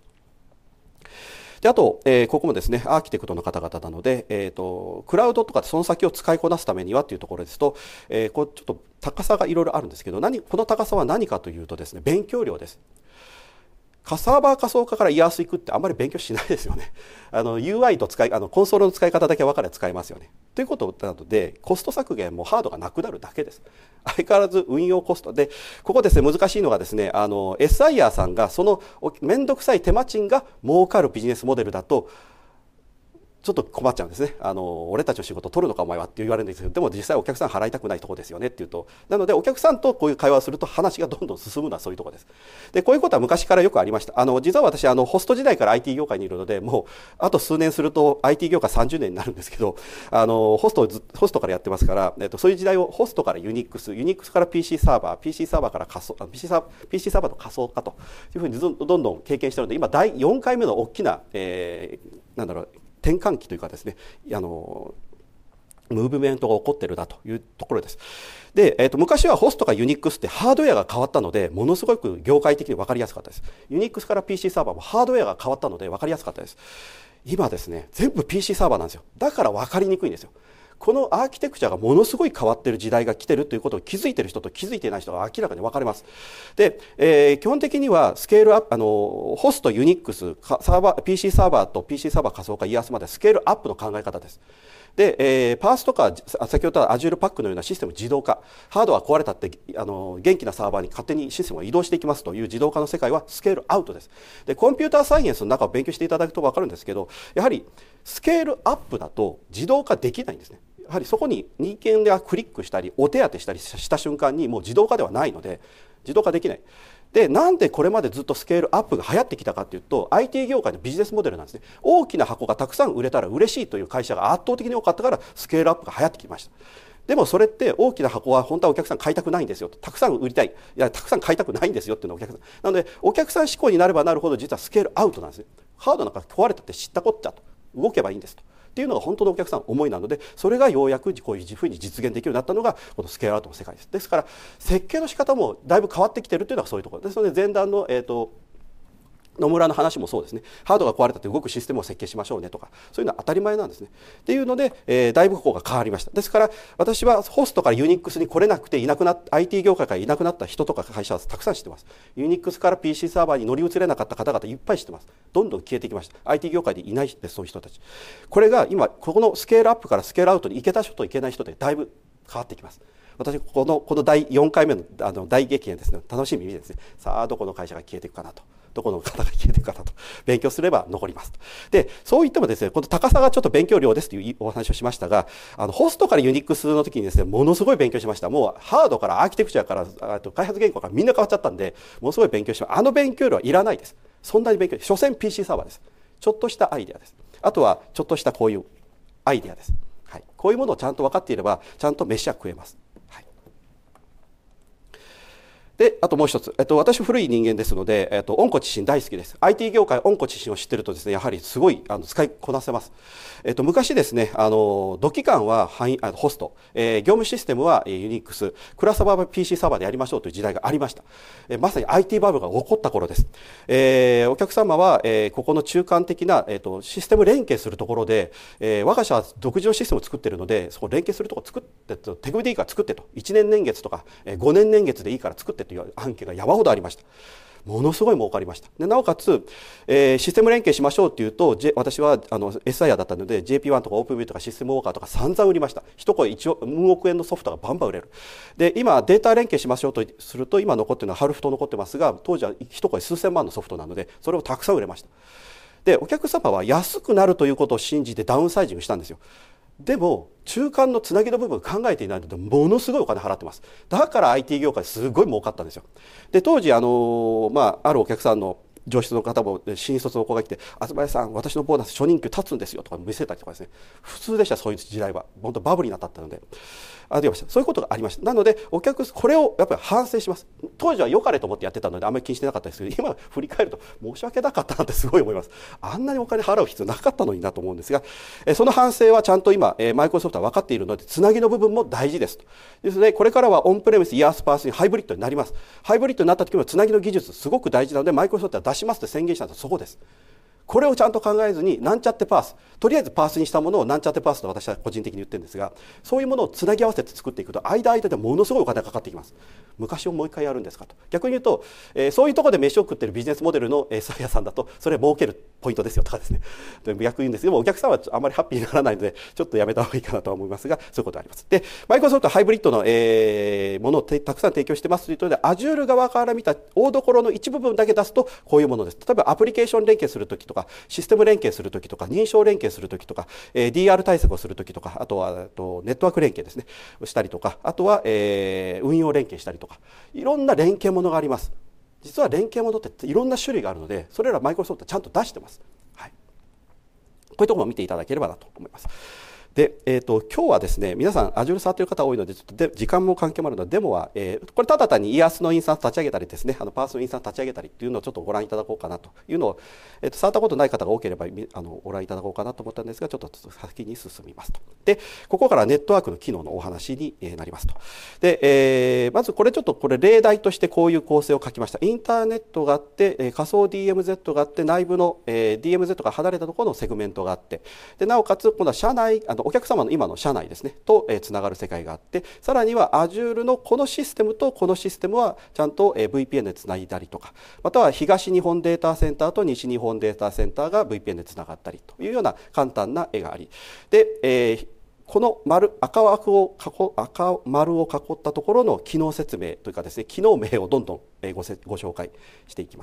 であと、えー、ここもですね、アーキテクトの方々なので、えーと、クラウドとかその先を使いこなすためにはというところですと、えー、こうちょっと高さがいろいろあるんですけど、何この高さは何かというとですね、勉強量です。サーバー仮想化からイヤース行くってあんまり勉強しないですよね。あの ユーアイ と使いあのコンソールの使い方だけ分かれば使えますよね。ということなので、コスト削減もハードがなくなるだけです。相変わらず運用コストで、ここですね、難しいのがですね、あの エスアイアール さんがその面倒くさい手間賃が儲かるビジネスモデルだとちょっと困っちゃうんですね。あの俺たちの仕事取るのかお前はって言われるんですけど、でも実際お客さん払いたくないところですよねっていうと、なのでお客さんとこういう会話をすると話がどんどん進むのはそういうところです。でこういうことは昔からよくありました。あの実は私あのホスト時代から アイティー 業界にいるので、もうあと数年すると アイティー 業界さんじゅうねんになるんですけど、あのホストホストからやってますから、えっと、そういう時代をホストからユニックス、ユニックスから ピーシー サーバー、ピーシー サーバーから仮想 ピーシー サーバー、ピーシー サーバーの仮想化というふうにどんどんどん経験しているので、今だいよんかいめの大きな、えー、なんだろう転換期というかですね、あのムーブメントが起こっているなというところです。で、えー、と昔はホストかユニックスってハードウェアが変わったのでものすごく業界的に分かりやすかったです。ユニックスから ピーシー サーバーもハードウェアが変わったので分かりやすかったです。今ですね、全部 ピーシー サーバーなんですよ。だから分かりにくいんですよ。このアーキテクチャがものすごい変わっている時代が来ているということを気づいている人と気づいていない人が明らかに分かれます。で、えー、基本的にはスケールアップ、あのホスト、ユニックス、サーバー、ピーシー サーバーと ピーシー サーバー仮想化、イーアースまでスケールアップの考え方です。で、えー、パースとか先ほどの Azure パックのようなシステム自動化、ハードが壊れたってあの元気なサーバーに勝手にシステムが移動していきますという自動化の世界はスケールアウトです。で、コンピューターサイエンスの中を勉強していただくと分かるんですけど、やはりスケールアップだと自動化できないんですね。やはりそこに人間がクリックしたりお手当てしたりした瞬間にもう自動化ではないので自動化できない。で、なんでこれまでずっとスケールアップが流行ってきたかというと アイティー 業界のビジネスモデルなんですね。大きな箱がたくさん売れたら嬉しいという会社が圧倒的に多かったからスケールアップが流行ってきました。でもそれって大きな箱は本当はお客さん買いたくないんですよと、たくさん売りたい、いやたくさん買いたくないんですよっていうのはお客さんなので、お客さん志向になればなるほど実はスケールアウトなんですね。ハードなんか壊れたって知ったこっちゃと、動けばいいんですとっていうのが本当のお客さんの思いなので、それがようやくこういうふうに実現できるようになったのがこのスケールアウトの世界です。ですから設計の仕方もだいぶ変わってきているというのがそういうところですので、前段の、えーと野村の話もそうですね。ハードが壊れたって動くシステムを設計しましょうねとか、そういうのは当たり前なんですね。っていうので、えー、だいぶここが変わりました。ですから私はホストからユニックスに来れなくていなくなった アイティー 業界からいなくなった人とか会社はたくさん知ってます。ユニックスから ピーシー サーバーに乗り移れなかった方々いっぱい知ってます。どんどん消えてきました。アイティー 業界でいないです、そういう人たち。これが今ここのスケールアップからスケールアウトに行けた人と行けない人でだいぶ変わってきます。私このこのだいよんかいめのあの大激変ですね、楽しみにですね、さあどこの会社が消えていくかなと、どこの方が消えていくかなと勉強すれば残ります。で、そういってもですね、この高さがちょっと勉強量ですというお話をしましたが、あのホストからユニックスの時にですね、ものすごい勉強しました。もうハードからアーキテクチャからあと開発言語からみんな変わっちゃったんで、ものすごい勉強しました。あの勉強量はいらないです。そんなに勉強、所詮 ピーシー サーバーです。ちょっとしたアイデアです。あとはちょっとしたこういうアイデアです。はい、こういうものをちゃんと分かっていればちゃんと飯は食えます。で、あともう一つ、えっと、私古い人間ですので、えっと、温故知新大好きです。アイティー 業界温故知新を知ってるとですね、やはりすごいあの使いこなせます。えっと、昔ですね、あの、土器間は範囲あのホスト、えー、業務システムはユニックス、クラスターバー ピーシー サーバーでやりましょうという時代がありました。えー、まさに アイティー バブルが起こった頃です。えー、お客様は、えー、ここの中間的な、えーと、システム連携するところで、えー、我が社は独自のシステムを作っているので、そこ連携するところを作って、手組みでいいから作ってと、いちねん年月とかごねん年月でいいから作ってという案件が山ほどありました。ものすごい儲かりました。でなおかつ、えー、システム連携しましょうっていうと、J、私はあの エスアイアール だったので ジェーピーワン とか オープンビュー とかシステムウォーカーとか散々売りました。一声いちおく円のソフトがバンバン売れる。で今データ連携しましょうとすると今残っているのはハルフト残ってますが、当時は一声数千万のソフトなのでそれをたくさん売れました。でお客様は安くなるということを信じてダウンサイジングしたんですよ。でも中間のつなぎの部分を考えていないのでものすごいお金払ってます。だから アイティー 業界すごい儲かったんですよ。で当時あの、まあ、あるお客さんの上司の方も新卒の子が来て「東谷さん私のボーナス初任給立つんですよ」とか見せたりとかですね、普通でした。そういう時代は本当バブルになったのでありました。そういうことがありました。なのでお客これをやっぱり反省します。当時は良かれと思ってやってたのであんまり気にしてなかったですけど、今振り返ると申し訳なかったなってすごい思います。あんなにお金払う必要なかったのになと思うんですが、その反省はちゃんと今マイクロソフトは分かっているので、つなぎの部分も大事ですと。ですのでこれからはオンプレミスイヤースパースにハイブリッドになります。ハイブリッドになった時もつなぎの技術すごく大事なのでマイクロソフトは出しますと宣言したんです。そこです。これをちゃんと考えずになんちゃってパース、とりあえずパースにしたものをなんちゃってパースと私は個人的に言ってるんですが、そういうものをつなぎ合わせて作っていくと間間でものすごいお金がかかってきます。昔をもう一回やるんですかと。逆に言うと、えー、そういうところで飯を食ってるビジネスモデルのエスアイ屋さんだとそれ儲けるポイントですよとかですね、で逆に言うんですけどもお客さんはあまりハッピーにならないのでちょっとやめた方がいいかなと思いますが、そういうことがあります。でマイクロソフトはハイブリッドの、えー、ものをたくさん提供してますということで Azure 側から見た大所の一部分だけ出すとこういうものです。例えばアプリケーション連携するときとかシステム連携するときとか認証連携するときとか、えー、ディーアール 対策をするときとか、あとはあとネットワーク連携ですねしたりとか、あとは、えー、運用連携したりとか、いろんな連携ものがあります。実は連携ものっていろんな種類があるのでそれらマイクロソフトちゃんと出してます。はい、こういうところも見ていただければなと思います。 で、えー、と今日はですね、皆さん Azure 触っている方多いので、ちょっとで時間も関係もあるので、デモは、えー、これただ単に イアース のインスタンス立ち上げたりですね、あのパースのインスタンス立ち上げたりっていうのをちょっとご覧いただこうかなというのを、えー、と触ったことない方が多ければあのご覧いただこうかなと思ったんですが、ちょっと先に進みますと。で、ここからネットワークの機能のお話になりますと。で、えー、まずこれちょっとこれ例題としてこういう構成を書きました。インターネットがあって、えー、仮想 ディーエムゼット があって、内部の、えー、ディーエムゼット が離れたところのセグメントがあって、でなおかつ今度は社内、あのお客様の今の社内ですねと、えー、つながる世界があって、さらには Azure のこのシステムとこのシステムはちゃんと、えー、ブイピーエヌ でつないだりとか、または東日本データセンターと西日本データセンターが ブイピーエヌ でつながったりというような簡単な絵があり、で、えーこの丸 赤, 枠を囲赤丸を囲ったところの機能説明というかですね、機能名をどんどん ご, ご紹介していきます。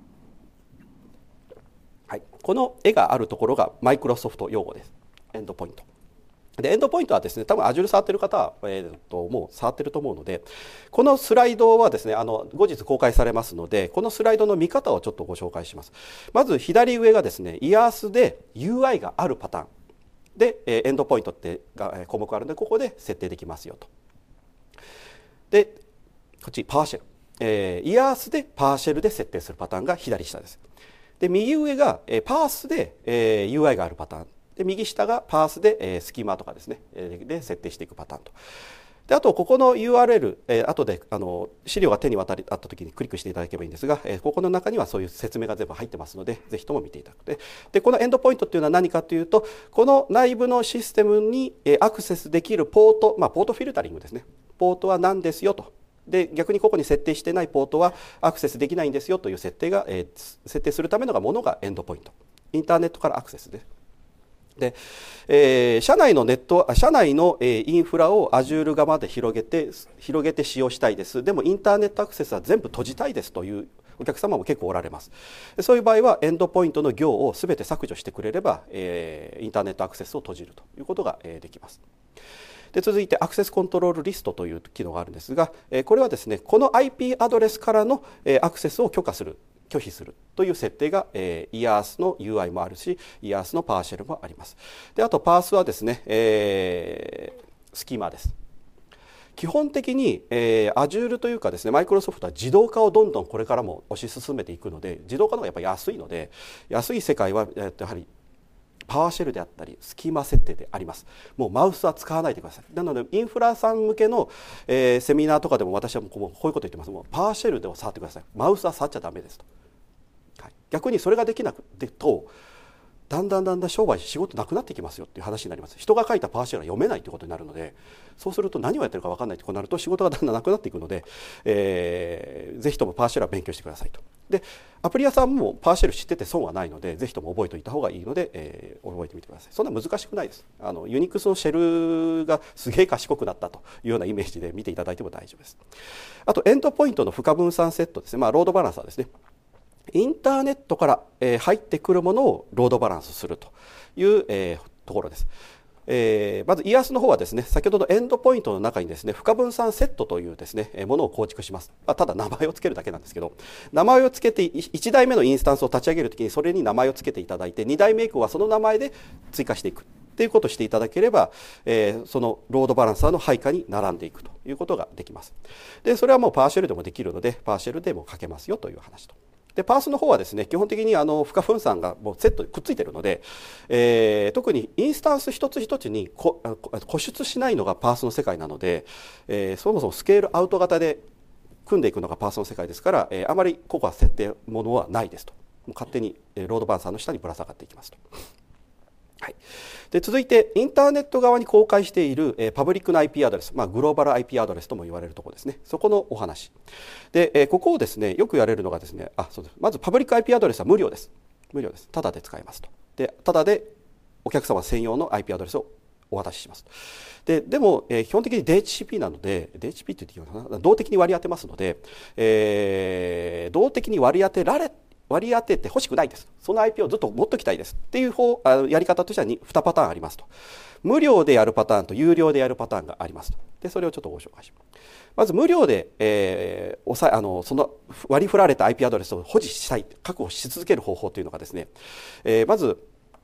はい、この絵があるところがマイクロソフト用語です。エンドポイントで、エンドポイントはですね、多分 Azure 触っている方は、えー、ともう触っていると思うので、このスライドはですね、あの後日公開されますので、このスライドの見方をちょっとご紹介します。まず左上がですね、イアース で ユーアイ があるパターンで、エンドポイントってが項目があるので、ここで設定できますよと。で、こっちパーシェル、えー、イアース でパーシェルで設定するパターンが左下です。で、右上が、えー、パースで、えー、ユーアイ があるパターンで、右下がパースで、えー、スキマとかですね、えー、で設定していくパターンと。で、あとここの ユーアールエル、えー、後であの資料が手に渡りあったときにクリックしていただければいいんですが、えー、ここの中にはそういう説明が全部入ってますので、ぜひとも見ていただく。で、でこのエンドポイントっていうのは何かというと、この内部のシステムに、えー、アクセスできるポート、まあ、ポートフィルタリングですね。ポートは何ですよと。で、逆にここに設定してないポートはアクセスできないんですよという設定が、えー、設定するためのものがエンドポイント。インターネットからアクセスです。で、えー、社内のネット、社内の、えー、インフラを Azure 側で広げて、広げて使用したいです。でもインターネットアクセスは全部閉じたいですというお客様も結構おられます。そういう場合はエンドポイントの行をすべて削除してくれれば、えー、インターネットアクセスを閉じるということが、えー、できます。で、続いてアクセスコントロールリストという機能があるんですが、えー、これはですね、この アイピー アドレスからの、えー、アクセスを許可する。拒否するという設定が、えー、イアース の ユーアイ もあるし、イアース のパーシェルもあります。で、あとパースはですね、えー、スキマです。基本的に、えー、Azure というかですね、マイクロソフトは自動化をどんどんこれからも推し進めていくので、自動化の方がやっぱり安いので、安い世界はやはりパワーシェルであったりスキマ設定であります。もうマウスは使わないでください。なのでインフラさん向けの、えー、セミナーとかでも私はもうこういうこと言ってます。もうパワーシェルでも触ってください。マウスは触っちゃダメですと。はい、逆にそれができなくてとだんだんだんだん商売仕事なくなってきますよっていう話になります。人が書いたパワーシェルは読めないということになるので、そうすると何をやってるか分からないとなると仕事がだんだんなくなっていくので、えー、ぜひともパワーシェルは勉強してくださいと。で、アプリ屋さんもパワーシェル知ってて損はないので、ぜひとも覚えておいた方がいいので、えー、覚えてみてください。そんな難しくないです。あのユニックスのシェルがすげえ賢くなったというようなイメージで見ていただいても大丈夫です。あとエンドポイントの負荷分散セットですね、まあ、ロードバランサーですね。インターネットから入ってくるものをロードバランスするという、えー、ところです。えー、まず イアース の方はですね、先ほどのエンドポイントの中にですね、負荷分散セットというですね、ものを構築します。ただ名前をつけるだけなんですけど、名前をつけていちだいめのインスタンスを立ち上げるときにそれに名前をつけていただいて、にだいめ以降はその名前で追加していくということをしていただければ、えー、そのロードバランサーの配下に並んでいくということができます。で、それはもうパワーシェルでもできるので、パワーシェルでも書けますよという話と。で、パースの方はですね、基本的にあの負荷分散がもうセットでくっついているので、えー、特にインスタンス一つ一つにこ固出しないのがパースの世界なので、えー、そもそもスケールアウト型で組んでいくのがパースの世界ですから、えー、あまりここは設定ものはないですと。もう勝手にロードバランサーの下にぶら下がっていきますと。はい、で続いてインターネット側に公開している、えー、パブリックな アイピー アドレス、まあ、グローバル アイピー アドレスとも言われるところですね。そこのお話で、えー、ここをですねよく言われるのがですね、あ、そうです。まずパブリック アイピー アドレスは無料です。無料です。ただで使えますと。で、ただでお客様専用の アイピー アドレスをお渡しします。で, でも、えー、基本的に ディーエイチシーピー なので ディーエイチシーピー って言っていいのかな、動的に割り当てますので、えー、動的に割り当てられ割り当てて欲しくないです。その アイピー をずっと持っておきたいですっていう方あやり方としては 2, 2パターンありますと。無料でやるパターンと有料でやるパターンがありますと。でそれをちょっとご紹介します。まず無料で、えー、おさあのその割り振られた アイピー アドレスを保持したい、確保し続ける方法というのがですね、えー、まず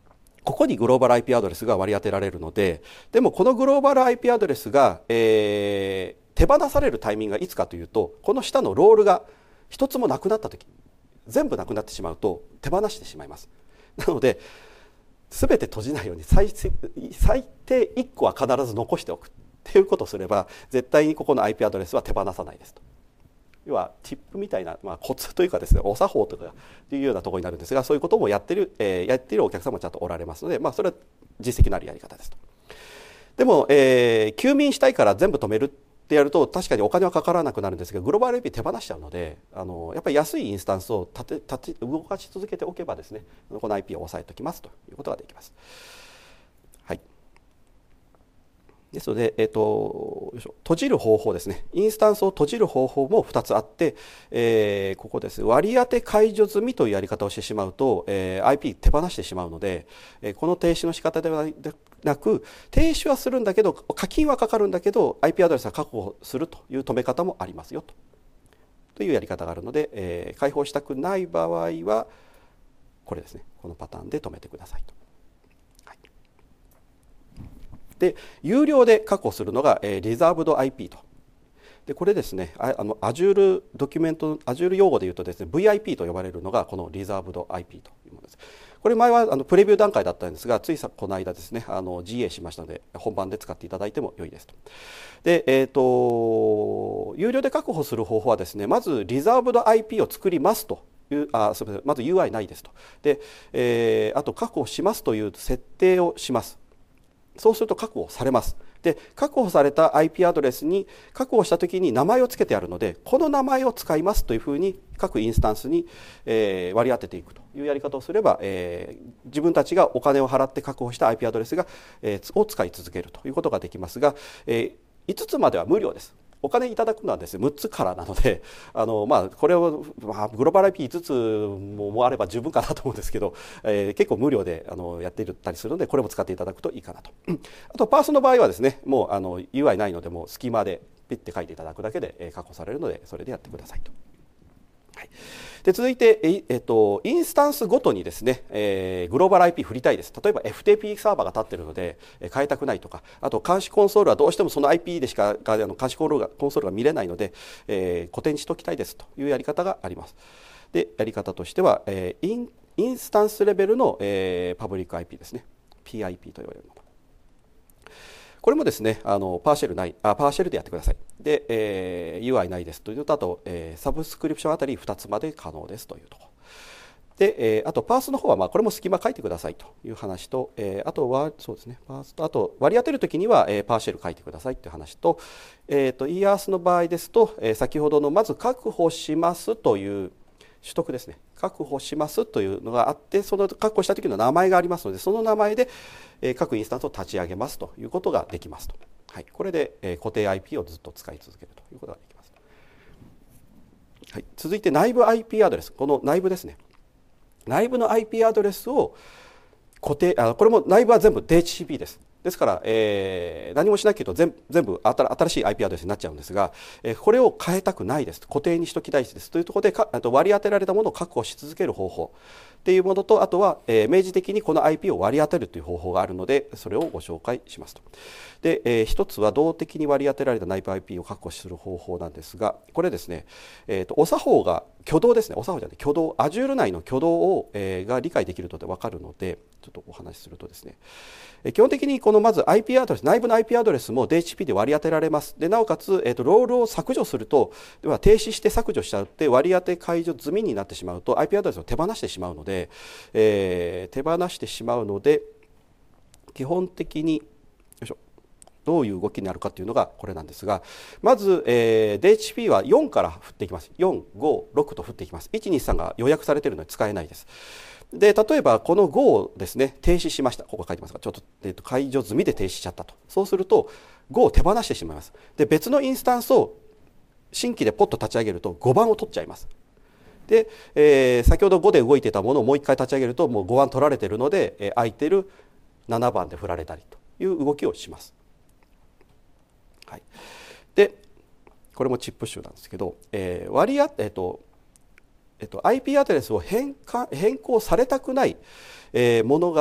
ここにグローバル アイピー アドレスが割り当てられるので、でもこのグローバル アイピー アドレスが、えー、手放されるタイミングがいつかというと、この下のロールが一つもなくなった時、全部なくなってしまうと手放してしまいます。なので全て閉じないように 最, 最低いっこは必ず残しておくっていうことをすれば、絶対にここの アイピー アドレスは手放さないですと。要はティップみたいな、まあ、コツというかですね、お作法とかっていうようなところになるんですが、そういうこともやってる、えー、やっているお客様もちゃんとおられますので、まあ、それは実績のあるやり方ですと。でも、えー、休眠したいから全部止めるってやると確かにお金はかからなくなるんですけど、グローバル アイピー 手放しちゃうので、あのやっぱり安いインスタンスを立て立て動かし続けておけばですね、この アイピー を押さえておきますということができます。はい。ですので、えー、と閉じる方法ですね、インスタンスを閉じる方法もふたつあって、えー、ここです、割り当て解除済みというやり方をしてしまうと、えー、アイピー 手放してしまうので、えー、この停止の仕方ではなく、停止はするんだけど、課金はかかるんだけど アイピー アドレスは確保するという止め方もありますよと、というやり方があるので、えー、開放したくない場合はこれですね、このパターンで止めてくださいと。で有料で確保するのが、えー、リザーブド アイピー と。でこれですね、あの Azure ドキュメント Azure 用語でいうとですね、 ブイアイピー と呼ばれるのがこのリザーブド アイピー というものです。これ前はあのプレビュー段階だったんですが、ついさこの間ですね、あの ジーエー しましたので本番で使っていただいても良いですと。で、えーと有料で確保する方法はですね、まずリザーブド アイピー を作りますという、あ、すみません、まず ユーアイ ないですと。で、えー、あと確保しますという設定をします。そうすると確保されます。で確保された アイピー アドレスに確保したときに名前をつけてあるので、この名前を使いますというふうに各インスタンスに、えー、割り当てていくというやり方をすれば、えー、自分たちがお金を払って確保した アイピー アドレスが、えー、を使い続けるということができますが、えー、いつつまでは無料です。お金いただくのはですね、むっつからなので、あの、まあ、これを、まあ、グローバル アイピー いつつもあれば十分かなと思うんですけど、えー、結構無料であのやっていたりするので、これも使っていただくといいかなと。あとパースの場合はですね、もうあの ユーアイ ないので、もう隙間でピッて書いていただくだけで、えー、確保されるので、それでやってくださいと。はい、で続いて、ええっと、インスタンスごとにですね、えー、グローバル アイピー 振りたいです。例えば エフティーピー サーバーが立っているので、えー、変えたくないとか、あと監視コンソールはどうしてもその アイピー でしかあの監視コンソールがコンソールが見れないので、えー、固定にしておきたいですというやり方があります。でやり方としては、えー、インインスタンスレベルの、えー、パブリック アイピー ですね、 ピーアイピー と言われるもの。これもですね、あのパーシェルないあパーシェルでやってください。で、えー、ユーアイ ないですというのと、あと、えー、サブスクリプションあたりふたつまで可能ですというところで、えー、あとパースの方はまあこれも隙間書いてくださいという話と、えー、あとはそうですね、パースとあと割り当てるときには、えー、パーシェル書いてくださいという話と、えー、と イーアース の場合ですと、えー、先ほどのまず確保しますという取得ですね、確保しますというのがあって、その確保した時の名前がありますので、その名前で、えー、各インスタンスを立ち上げますということができますと。はい、これで、えー、固定 アイピー をずっと使い続けるということができます。はい、続いて内部 アイピー アドレス、この内部ですね、内部の アイピー アドレスを固定、あ、これも内部は全部 ディーエイチシーピー です。ですから、えー、何もしなきゃと全全部新しい アイピー アドレスになっちゃうんですが、えー、これを変えたくないです、固定にしときたいですというところでか割り当てられたものを確保し続ける方法っていうものと、あとは、えー、明示的にこの アイピー を割り当てるという方法があるので、それをご紹介しますと。で、えー、一つは動的に割り当てられた内部 アイピー を確保する方法なんですが、これですね、えー、とお作法が挙動ですね、お作法じゃない挙動、Azure 内の挙動を、えー、が理解できると分かるので、ちょっとお話しするとですね、えー、基本的にこのまず アイピー アドレス、内部の アイピー アドレスも ディーエイチシーピー で割り当てられます。でなおかつ、えー、とロールを削除すると、では停止して削除しちゃうって割り当て解除済みになってしまうと アイピー アドレスを手放してしまうので、えー、手放してしまうので基本的によいしょどういう動きになるかというのがこれなんですが、まず、えー、ディーエイチシーピー はよんから振っていきます。よん、ご、ろくと振っていきます。いち、に、さんが予約されているので使えないです。で例えばこのごをですね停止しました。ここ書いてますが、ちょっと、えー、と解除済みで停止しちゃったと。そうするとごを手放してしまいます。で別のインスタンスを新規でポッと立ち上げるとごばんを取っちゃいます。で、えー、先ほどごで動いていたものをもういっかい立ち上げるともうごばん取られているので、えー、空いてるななばんで振られたりという動きをします。はい、でこれもチップ集なんですけど、えー、割り当て、えーとえーと、アイピー アドレスを変換変更されたくない、えー、ものが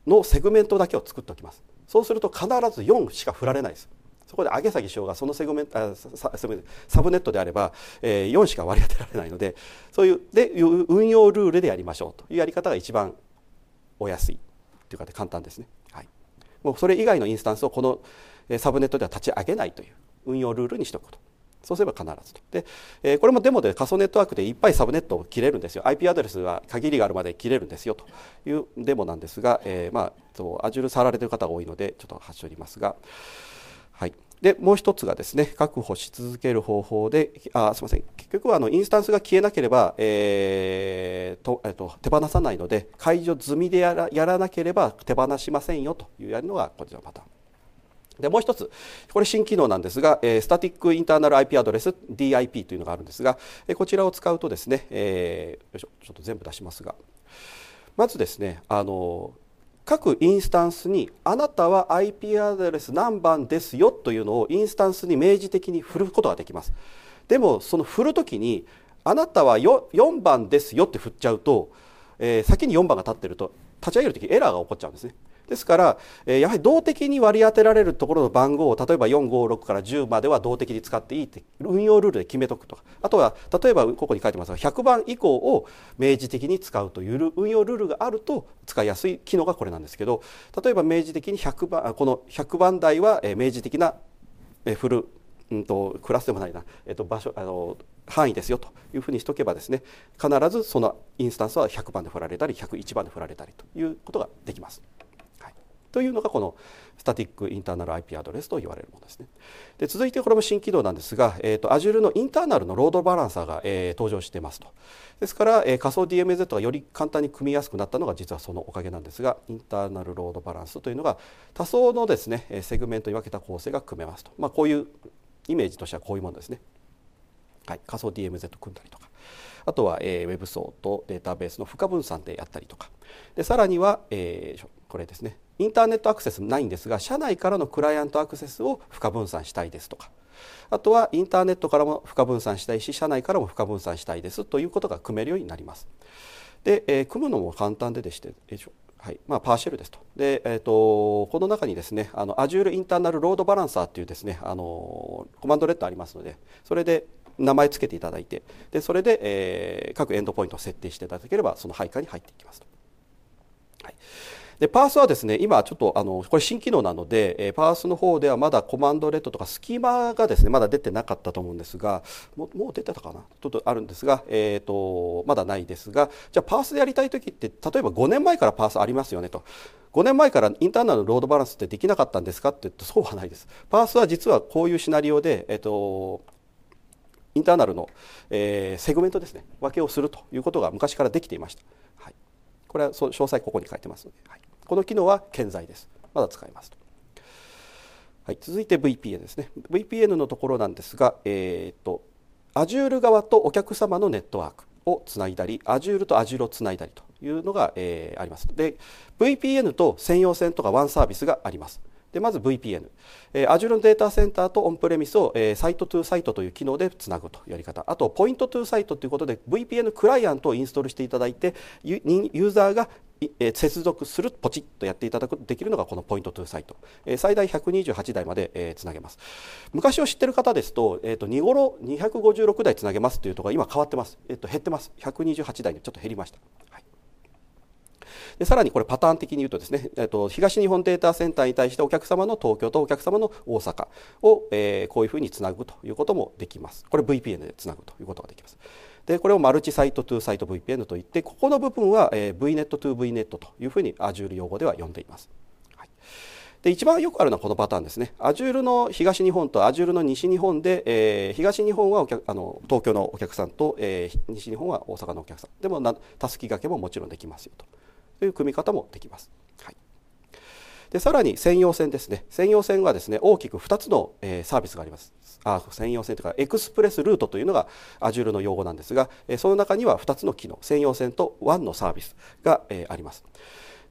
のセグメントだけを作っておきます。そうすると必ずよんしか振られないです。そこで上げ下げしようがそのセグメントあサブネットであれば、えー、よんしか割り当てられないので、そういうで運用ルールでやりましょうというやり方が一番お安いというか簡単ですね。はい、もうそれ以外のインスタンスをこのサブネットでは立ち上げないという運用ルールにしておくこと。そうすれば必ずと。で、えー、これもデモで仮想ネットワークでいっぱいサブネットを切れるんですよ。アイピー アドレスは限りがあるまで切れるんですよというデモなんですが、えー、まあそう Azure 触られている方が多いのでちょっと端折りますが、はい。でもう一つがですね、確保し続ける方法で、あすみません、結局はあのインスタンスが消えなければ、えーとえー、と手放さないので、解除済みでやら、やらなければ手放しませんよというやるのがこちらのパターン。でもう一つ、これ新機能なんですが、えー、スタティックインターナル アイピー アドレス ディーアイピー というのがあるんですが、えー、こちらを使うとですね、えー、よいしょ、ちょっと全部出しますが、まずですね、あの各インスタンスにあなたは アイピー アドレス何番ですよというのをインスタンスに明示的に振ることができます。でもその振るときにあなたは よんばんですよって振っちゃうと、えー、先によんばんが立っていると立ち上げるときエラーが起こっちゃうんですね。ですから、えー、やはり動的に割り当てられるところの番号を例えばよんごろくからじゅうまでは動的に使っていいって運用ルールで決めとくとか、あとは例えばここに書いてますがひゃくばん以降を明示的に使うという運用ルールがあると使いやすい機能がこれなんですけど、例えば明示的にひゃくばんこのひゃくばん台は明示的なフル、うん、とクラスでもないな、えっと、場所あの範囲ですよというふうにしておけばですね、必ずそのインスタンスはひゃくばんで振られたりひゃくいちばんで振られたりということができます。というのがこのスタティックインターナル アイピー アドレスと言われるものですね。で続いてこれも新機能なんですが、えーと、Azure のインターナルのロードバランサーが、えー、登場していますと。ですから、えー、仮想 ディーエムエーゼット がより簡単に組みやすくなったのが実はそのおかげなんですが、インターナルロードバランスというのが多層のですねセグメントに分けた構成が組めますと。まあ、こういうイメージとしてはこういうものですね。はい、仮想 ディーエムエーゼット 組んだりとか、あとは、えー、ウェブ層とデータベースの負荷分散でやったりとか、でさらには、えー、これですね、インターネットアクセスないんですが社内からのクライアントアクセスを負荷分散したいですとか、あとはインターネットからも負荷分散したいし社内からも負荷分散したいですということが組めるようになります。で、えー、組むのも簡単ででして、えーはいまあ、パーシェルですと。で、えー、とこの中にですね、あの Azure インターナルロードバランサーというですね、あのコマンドレッドありますので、それで名前つけていただいて、でそれで、えー、各エンドポイントを設定していただければその配下に入っていきますと。はい、でパースはですね、今ちょっとあのこれ新機能なので、えー、パースの方ではまだコマンドレッドとかスキマがですねまだ出てなかったと思うんですが、もう、もう出てたかな、ちょっとあるんですが、えー、とまだないですが、じゃあパースでやりたいときって例えばごねんまえからパースありますよねと。ごねんまえからインターナルのロードバランスってできなかったんですかって言うとそうはないです。パースは実はこういうシナリオで、えー、とインターナルの、えー、セグメントですね分けをするということが昔からできていました。はい、これは詳細ここに書いてますので、はい、この機能は健在です。まだ使えますと。はい、続いて ブイピーエヌ ですね。 ブイピーエヌ のところなんですが、えー、と Azure 側とお客様のネットワークをつないだり Azure と Azure をつないだりというのが、えー、あります。で ブイピーエヌ と専用線とかワンサービスがあります。でまず ブイピーエヌ、えー、Azure のデータセンターとオンプレミスを、えー、サイトトゥーサイトという機能でつなぐというやり方、あとポイントトゥーサイトということで ブイピーエヌ クライアントをインストールしていただいてユーザーが接続するポチッとやっていただくできるのがこのポイントトゥーサイト、えー、最大ひゃくにじゅうはちだいまで、えー、つなげます。昔を知ってる方ですと、えー、とに頃にひゃくごじゅうろくだいつなげますというところが今変わってます、えー、と減ってます。ひゃくにじゅうはちだいにちょっと減りました。はい、でさらにこれパターン的に言うとですね、えー、と東日本データセンターに対してお客様の東京とお客様の大阪を、えー、こういうふうにつなぐということもできます。これ ブイピーエヌ でつなぐということができます。でこれをマルチサイトトゥーサイト ブイピーエヌ といって、ここの部分は、えー、ブイネット to ブイネット というふうに Azure 用語では呼んでいます。はい、で一番よくあるのはこのパターンですね。Azure の東日本と Azure の西日本で、えー、東日本はお客あの東京のお客さんと、えー、西日本は大阪のお客さんでもなたすき掛けももちろんできますよという組み方もできます。はい、でさらに専用線ですね。専用線はですね大きくふたつの、えー、サービスがあります。あ専用線というかエクスプレスルートというのが Azure の用語なんですが、えー、その中にはふたつの機能、専用線とワンのサービスが、えー、あります。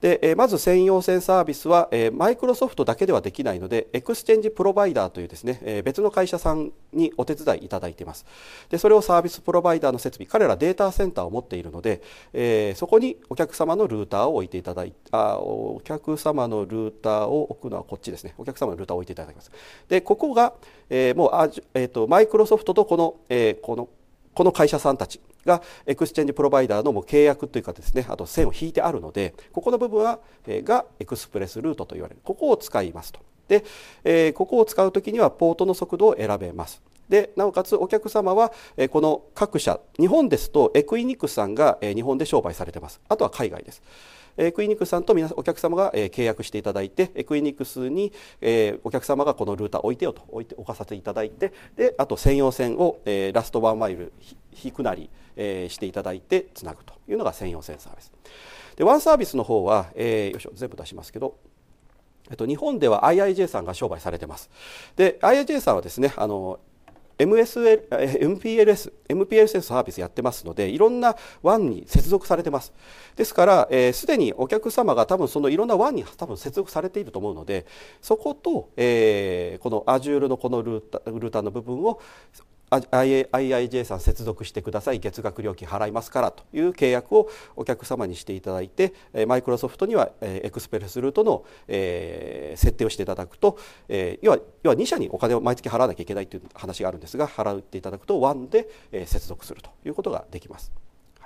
で、えー、まず専用線サービスは、えー、マイクロソフトだけではできないので、エクスチェンジプロバイダーというですね、えー、別の会社さんにお手伝いいただいています。で、それをサービスプロバイダーの設備、彼らデータセンターを持っているので、えー、そこにお客様のルーターを置いていただいて、あ、お客様のルーターを置くのはこっちですね。お客様のルーターを置いていただきます。で、ここが、えー、もうあ、えーと、マイクロソフトとこの、えー、このこの会社さんたちがエクスチェンジプロバイダーのもう契約というかですね、あと線を引いてあるので、ここの部分は、えー、がエクスプレスルートと言われる、ここを使いますと。で、えー、ここを使うときにはポートの速度を選べます。で、なおかつお客様は、えー、この各社、日本ですとエクイニックスさんが、えー、日本で商売されています。あとは海外です。エクイニックスさんと皆お客様が、えー、契約していただいて、エクイニックスに、えー、お客様がこのルーター置いてよと置いて置かせていただいて、で、あと専用線を、えー、ラストワンマイル引くなり、えー、していただいてつなぐというのが専用線サービス。で、ワンサービスの方は、えー、よいしょ、全部出しますけど、えっと、日本では アイアイジェー さんが商売されています。で、アイアイジェー さんはですね、あのエムエスエル、エムピーエルエス、エムピーエルエス サービスやってますので、いろんな ワン に接続されてます。ですから、す、えー、で、にお客様が多分そのいろんな ワン に多分接続されていると思うので、そこと、えー、この Azure のこのルータルーターの部分をアイアイジェー さん接続してください、月額料金払いますからという契約をお客様にしていただいて、マイクロソフトにはエクスプレスルートの設定をしていただくと、要は要はに社にお金を毎月払わなきゃいけないという話があるんですが、払っていただくとワンで接続するということができます。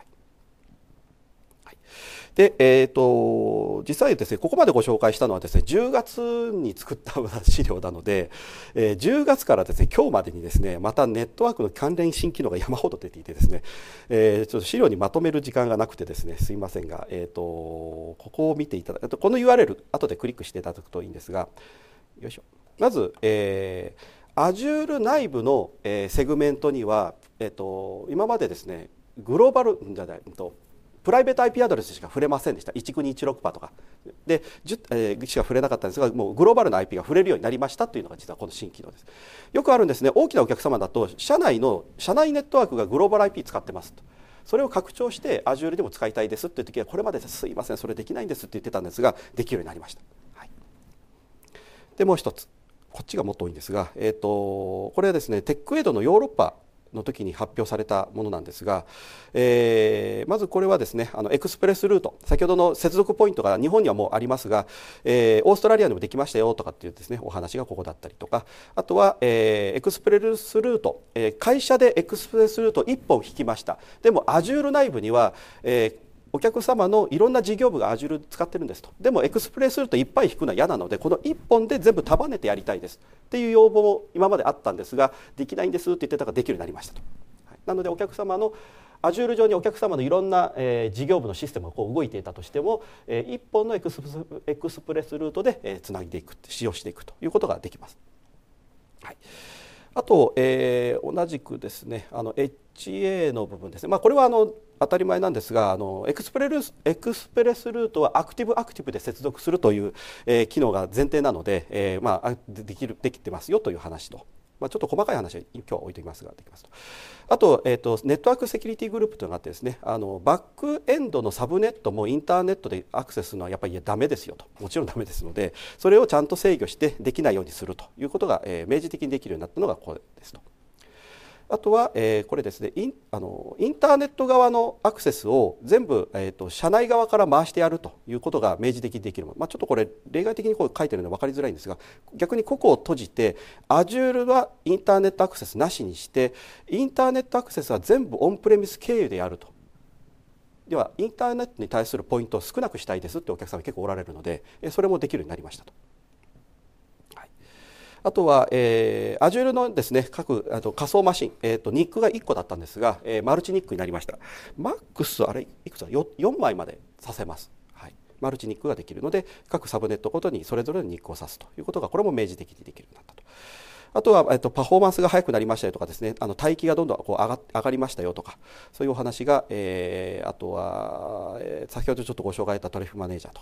で、えー、と実際ですね、ここまでご紹介したのはですね、じゅうがつに作った資料なので、えー、じゅうがつからですね、今日までにですね、またネットワークの関連新機能が山ほど出ていてですね、えー、ちょっと資料にまとめる時間がなくてですね、すいませんが、えー、とここを見ていただくと、この ユーアールエル、後でクリックしていただくといいんですが、よいしょ。まず、えー、Azure 内部の、えー、セグメントには、えー、と今までですね、グローバルじゃないと、プライベート アイピー アドレスしか触れませんでした。いちきゅうにいちろくパーとかで、えー、しか触れなかったんですが、もうグローバルな アイピー が触れるようになりましたというのが実はこの新機能です。よくあるんですね、大きなお客様だと社内の社内ネットワークがグローバル アイピー 使ってますと、それを拡張して Azure でも使いたいですという時は、これまですいませんそれできないんですって言ってたんですが、できるようになりました。はい、でもう一つ、こっちがもっと多いんですが、えー、とこれはですね、テックエイドのヨーロッパの時に発表されたものなんですが、えー、まずこれはですね、あのエクスプレスルート、先ほどの接続ポイントが日本にはもうありますが、えー、オーストラリアにもできましたよとかっていうですね、お話がここだったりとか、あとは、えー、エクスプレスルート、えー、会社でエクスプレスルートいっぽん引きました。でも Azure 内部には、えーお客様のいろんな事業部が Azure 使ってるんですと。でもエクスプレスルートいっぱい引くのは嫌なので、このいっぽんで全部束ねてやりたいですっていう要望も今まであったんですが、できないんですって言ってたからできるようになりましたと。はい、なのでお客様の Azure 上にお客様のいろんな、えー、事業部のシステムがこう動いていたとしても、えー、いっぽんのエクスエクスプレスルートで、えー、つないでいく、使用していくということができます。はい、あと、えー、同じくですね、あの エイチエー の部分ですね、まあ、これはあの当たり前なんですが、あのエクスプレスエクスプレスルートはアクティブアクティブで接続するという、えー、機能が前提なので、えーまあ、できるできてますよという話と、まあ、ちょっと細かい話は今日は置いておきますができますと。あと、えーと、ネットワークセキュリティグループというのがあってですね、あのバックエンドのサブネットもインターネットでアクセスするのはやっぱりダメですよと、もちろんダメですので、それをちゃんと制御してできないようにするということが、えー、明示的にできるようになったのがこれですと。あとは、えー、これですね、イン、あのインターネット側のアクセスを全部、えーと、社内側から回してやるということが明示的にできるもの、まあ、ちょっとこれ例外的にこう書いてるので分かりづらいんですが、逆にここを閉じて Azure はインターネットアクセスなしにして、インターネットアクセスは全部オンプレミス経由でやると。ではインターネットに対するポイントを少なくしたいですってお客様結構おられるので、それもできるようになりましたと。あとは、えー、Azure のですね、各あと仮想マシン、えーと、ニックがいっこだったんですが、えー、マルチニックになりました。マックス、あれ、いくつだ 4, よんまいまでさせます。はい、マルチニックができるので、各サブネットごとにそれぞれのニックを指すということが、これも明示的にできるようになったと。あとは、えっと、パフォーマンスが速くなりましたよとかですね、あの帯域がどんどんこう上が上がりましたよとか、そういうお話が、えー、あとは、えー、先ほどちょっとご紹介したトリフマネージャーとか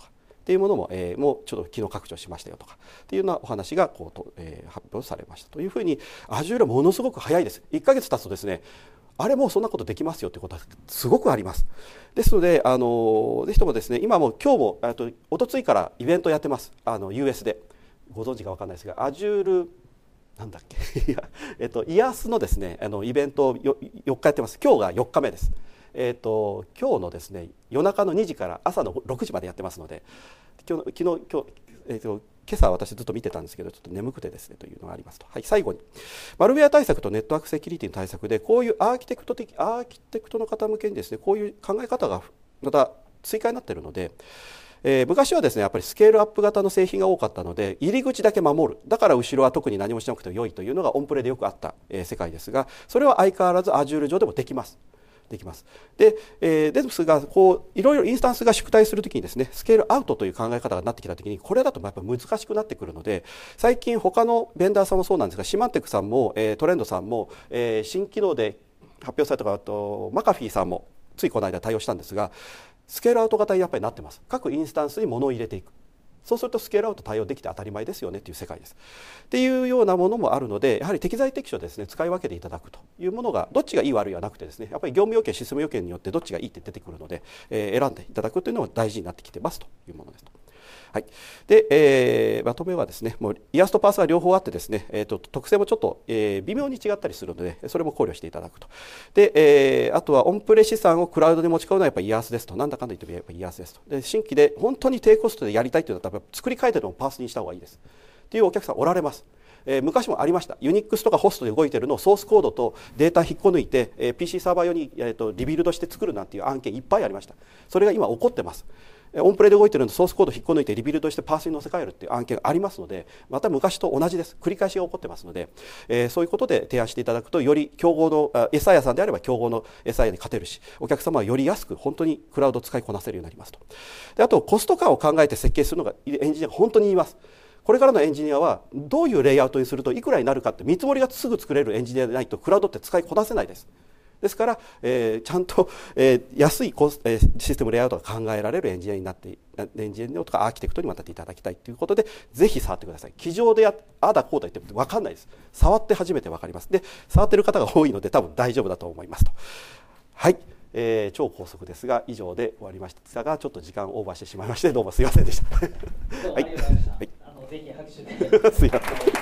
っていうものも、えー、もうちょっと機能拡張しましたよとかっていうようなお話がこうと、えー、発表されましたというふうに Azure はものすごく早いです。いっかげつ経つとですね、あれもうそんなことできますよということはすごくあります。ですので、あのぜひともですね、今も今日もあと一昨日からイベントやってます。あの ユーエス でご存知か分かんないですが、Azureなんだっけいや、えっと、イヤースのですねあのイベントを よ, よっかやってます。今日がよっかめです。えっと、今日のですね夜中のにじから朝のろくじまでやってますので、今日昨日今日、えっと、今朝私ずっと見てたんですけど、ちょっと眠くてですねというのがありますと。はい、最後にマルウェア対策とネットワークセキュリティの対策で、こういうアーキテクト的アーキテクトの方向けにですね、こういう考え方がまた追加になっているので、えー、昔はですねやっぱりスケールアップ型の製品が多かったので、入り口だけ守る、だから後ろは特に何もしなくても良いというのがオンプレでよくあった、えー、世界ですが、それは相変わらず Azure 上でもできますできます。で、えー、ですがこういろいろインスタンスが縮体するときにですね、スケールアウトという考え方がなってきたときに、これだとやっぱ難しくなってくるので、最近他のベンダーさんもそうなんですが、シマンテックさんも、えー、トレンドさんも、えー、新機能で発表されたあとマカフィーさんもついこの間対応したんですが、スケールアウト型にやっぱりなってます。各インスタンスに物を入れていく。そうするとスケールアウト対応できて当たり前ですよねという世界です。っていうようなものもあるので、やはり適材適所ですね、使い分けていただくというものが、どっちがいい悪いはなくてですね、やっぱり業務要件、システム要件によってどっちがいいって出てくるので、えー、選んでいただくというのが大事になってきてますというものですと。はい、で、えー、まとめはですね、もうイヤースとパースが両方あってですね、えー、と特性もちょっと、えー、微妙に違ったりするので、それも考慮していただくと。で、えー、あとはオンプレ資産をクラウドで持ち込むのはやっぱりイヤースですと。なんだかんだ言ってもやっぱりイヤースですと。で、新規で本当に低コストでやりたいというのは、作り変えてのパースにした方がいいですっていうお客さんおられます。えー、昔もありました。ユニックスとかホストで動いているのをソースコードとデータ引っこ抜いて、えー、ピーシー サーバー用に、えー、とリビルドして作るなんていう案件いっぱいありました。それが今起こってます。オンプレで動いているのでソースコード引っこ抜いてリビルドしてパースに乗せ替えるっていう案件がありますので、また昔と同じです。繰り返しが起こってますので、えー、そういうことで提案していただくと、より競合のエスアイ屋さんであれば競合の エスアイ に勝てるし、お客様はより安く本当にクラウドを使いこなせるようになりますと。で、あとコスト感を考えて設計するのがエンジニアが本当に言います。これからのエンジニアはどういうレイアウトにするといくらになるかって見積もりがすぐ作れるエンジニアでないとクラウドって使いこなせないです。ですから、えー、ちゃんと、えー、安いコス、えー、システムレイアウトが考えられるエンジニアになってエンジニアとかアーキテクトに渡っていただきたいということで、ぜひ触ってください。机上でやあだこうだ言っても分かんないです。触って初めて分かります。で、触っている方が多いので多分大丈夫だと思いますと。はい、えー、超高速ですが以上で終わりましたが、ちょっと時間オーバーしてしまいまして、どうもすいませんでした。 どうもありがとうございました。はい、あのぜひ拍手で。 すいません。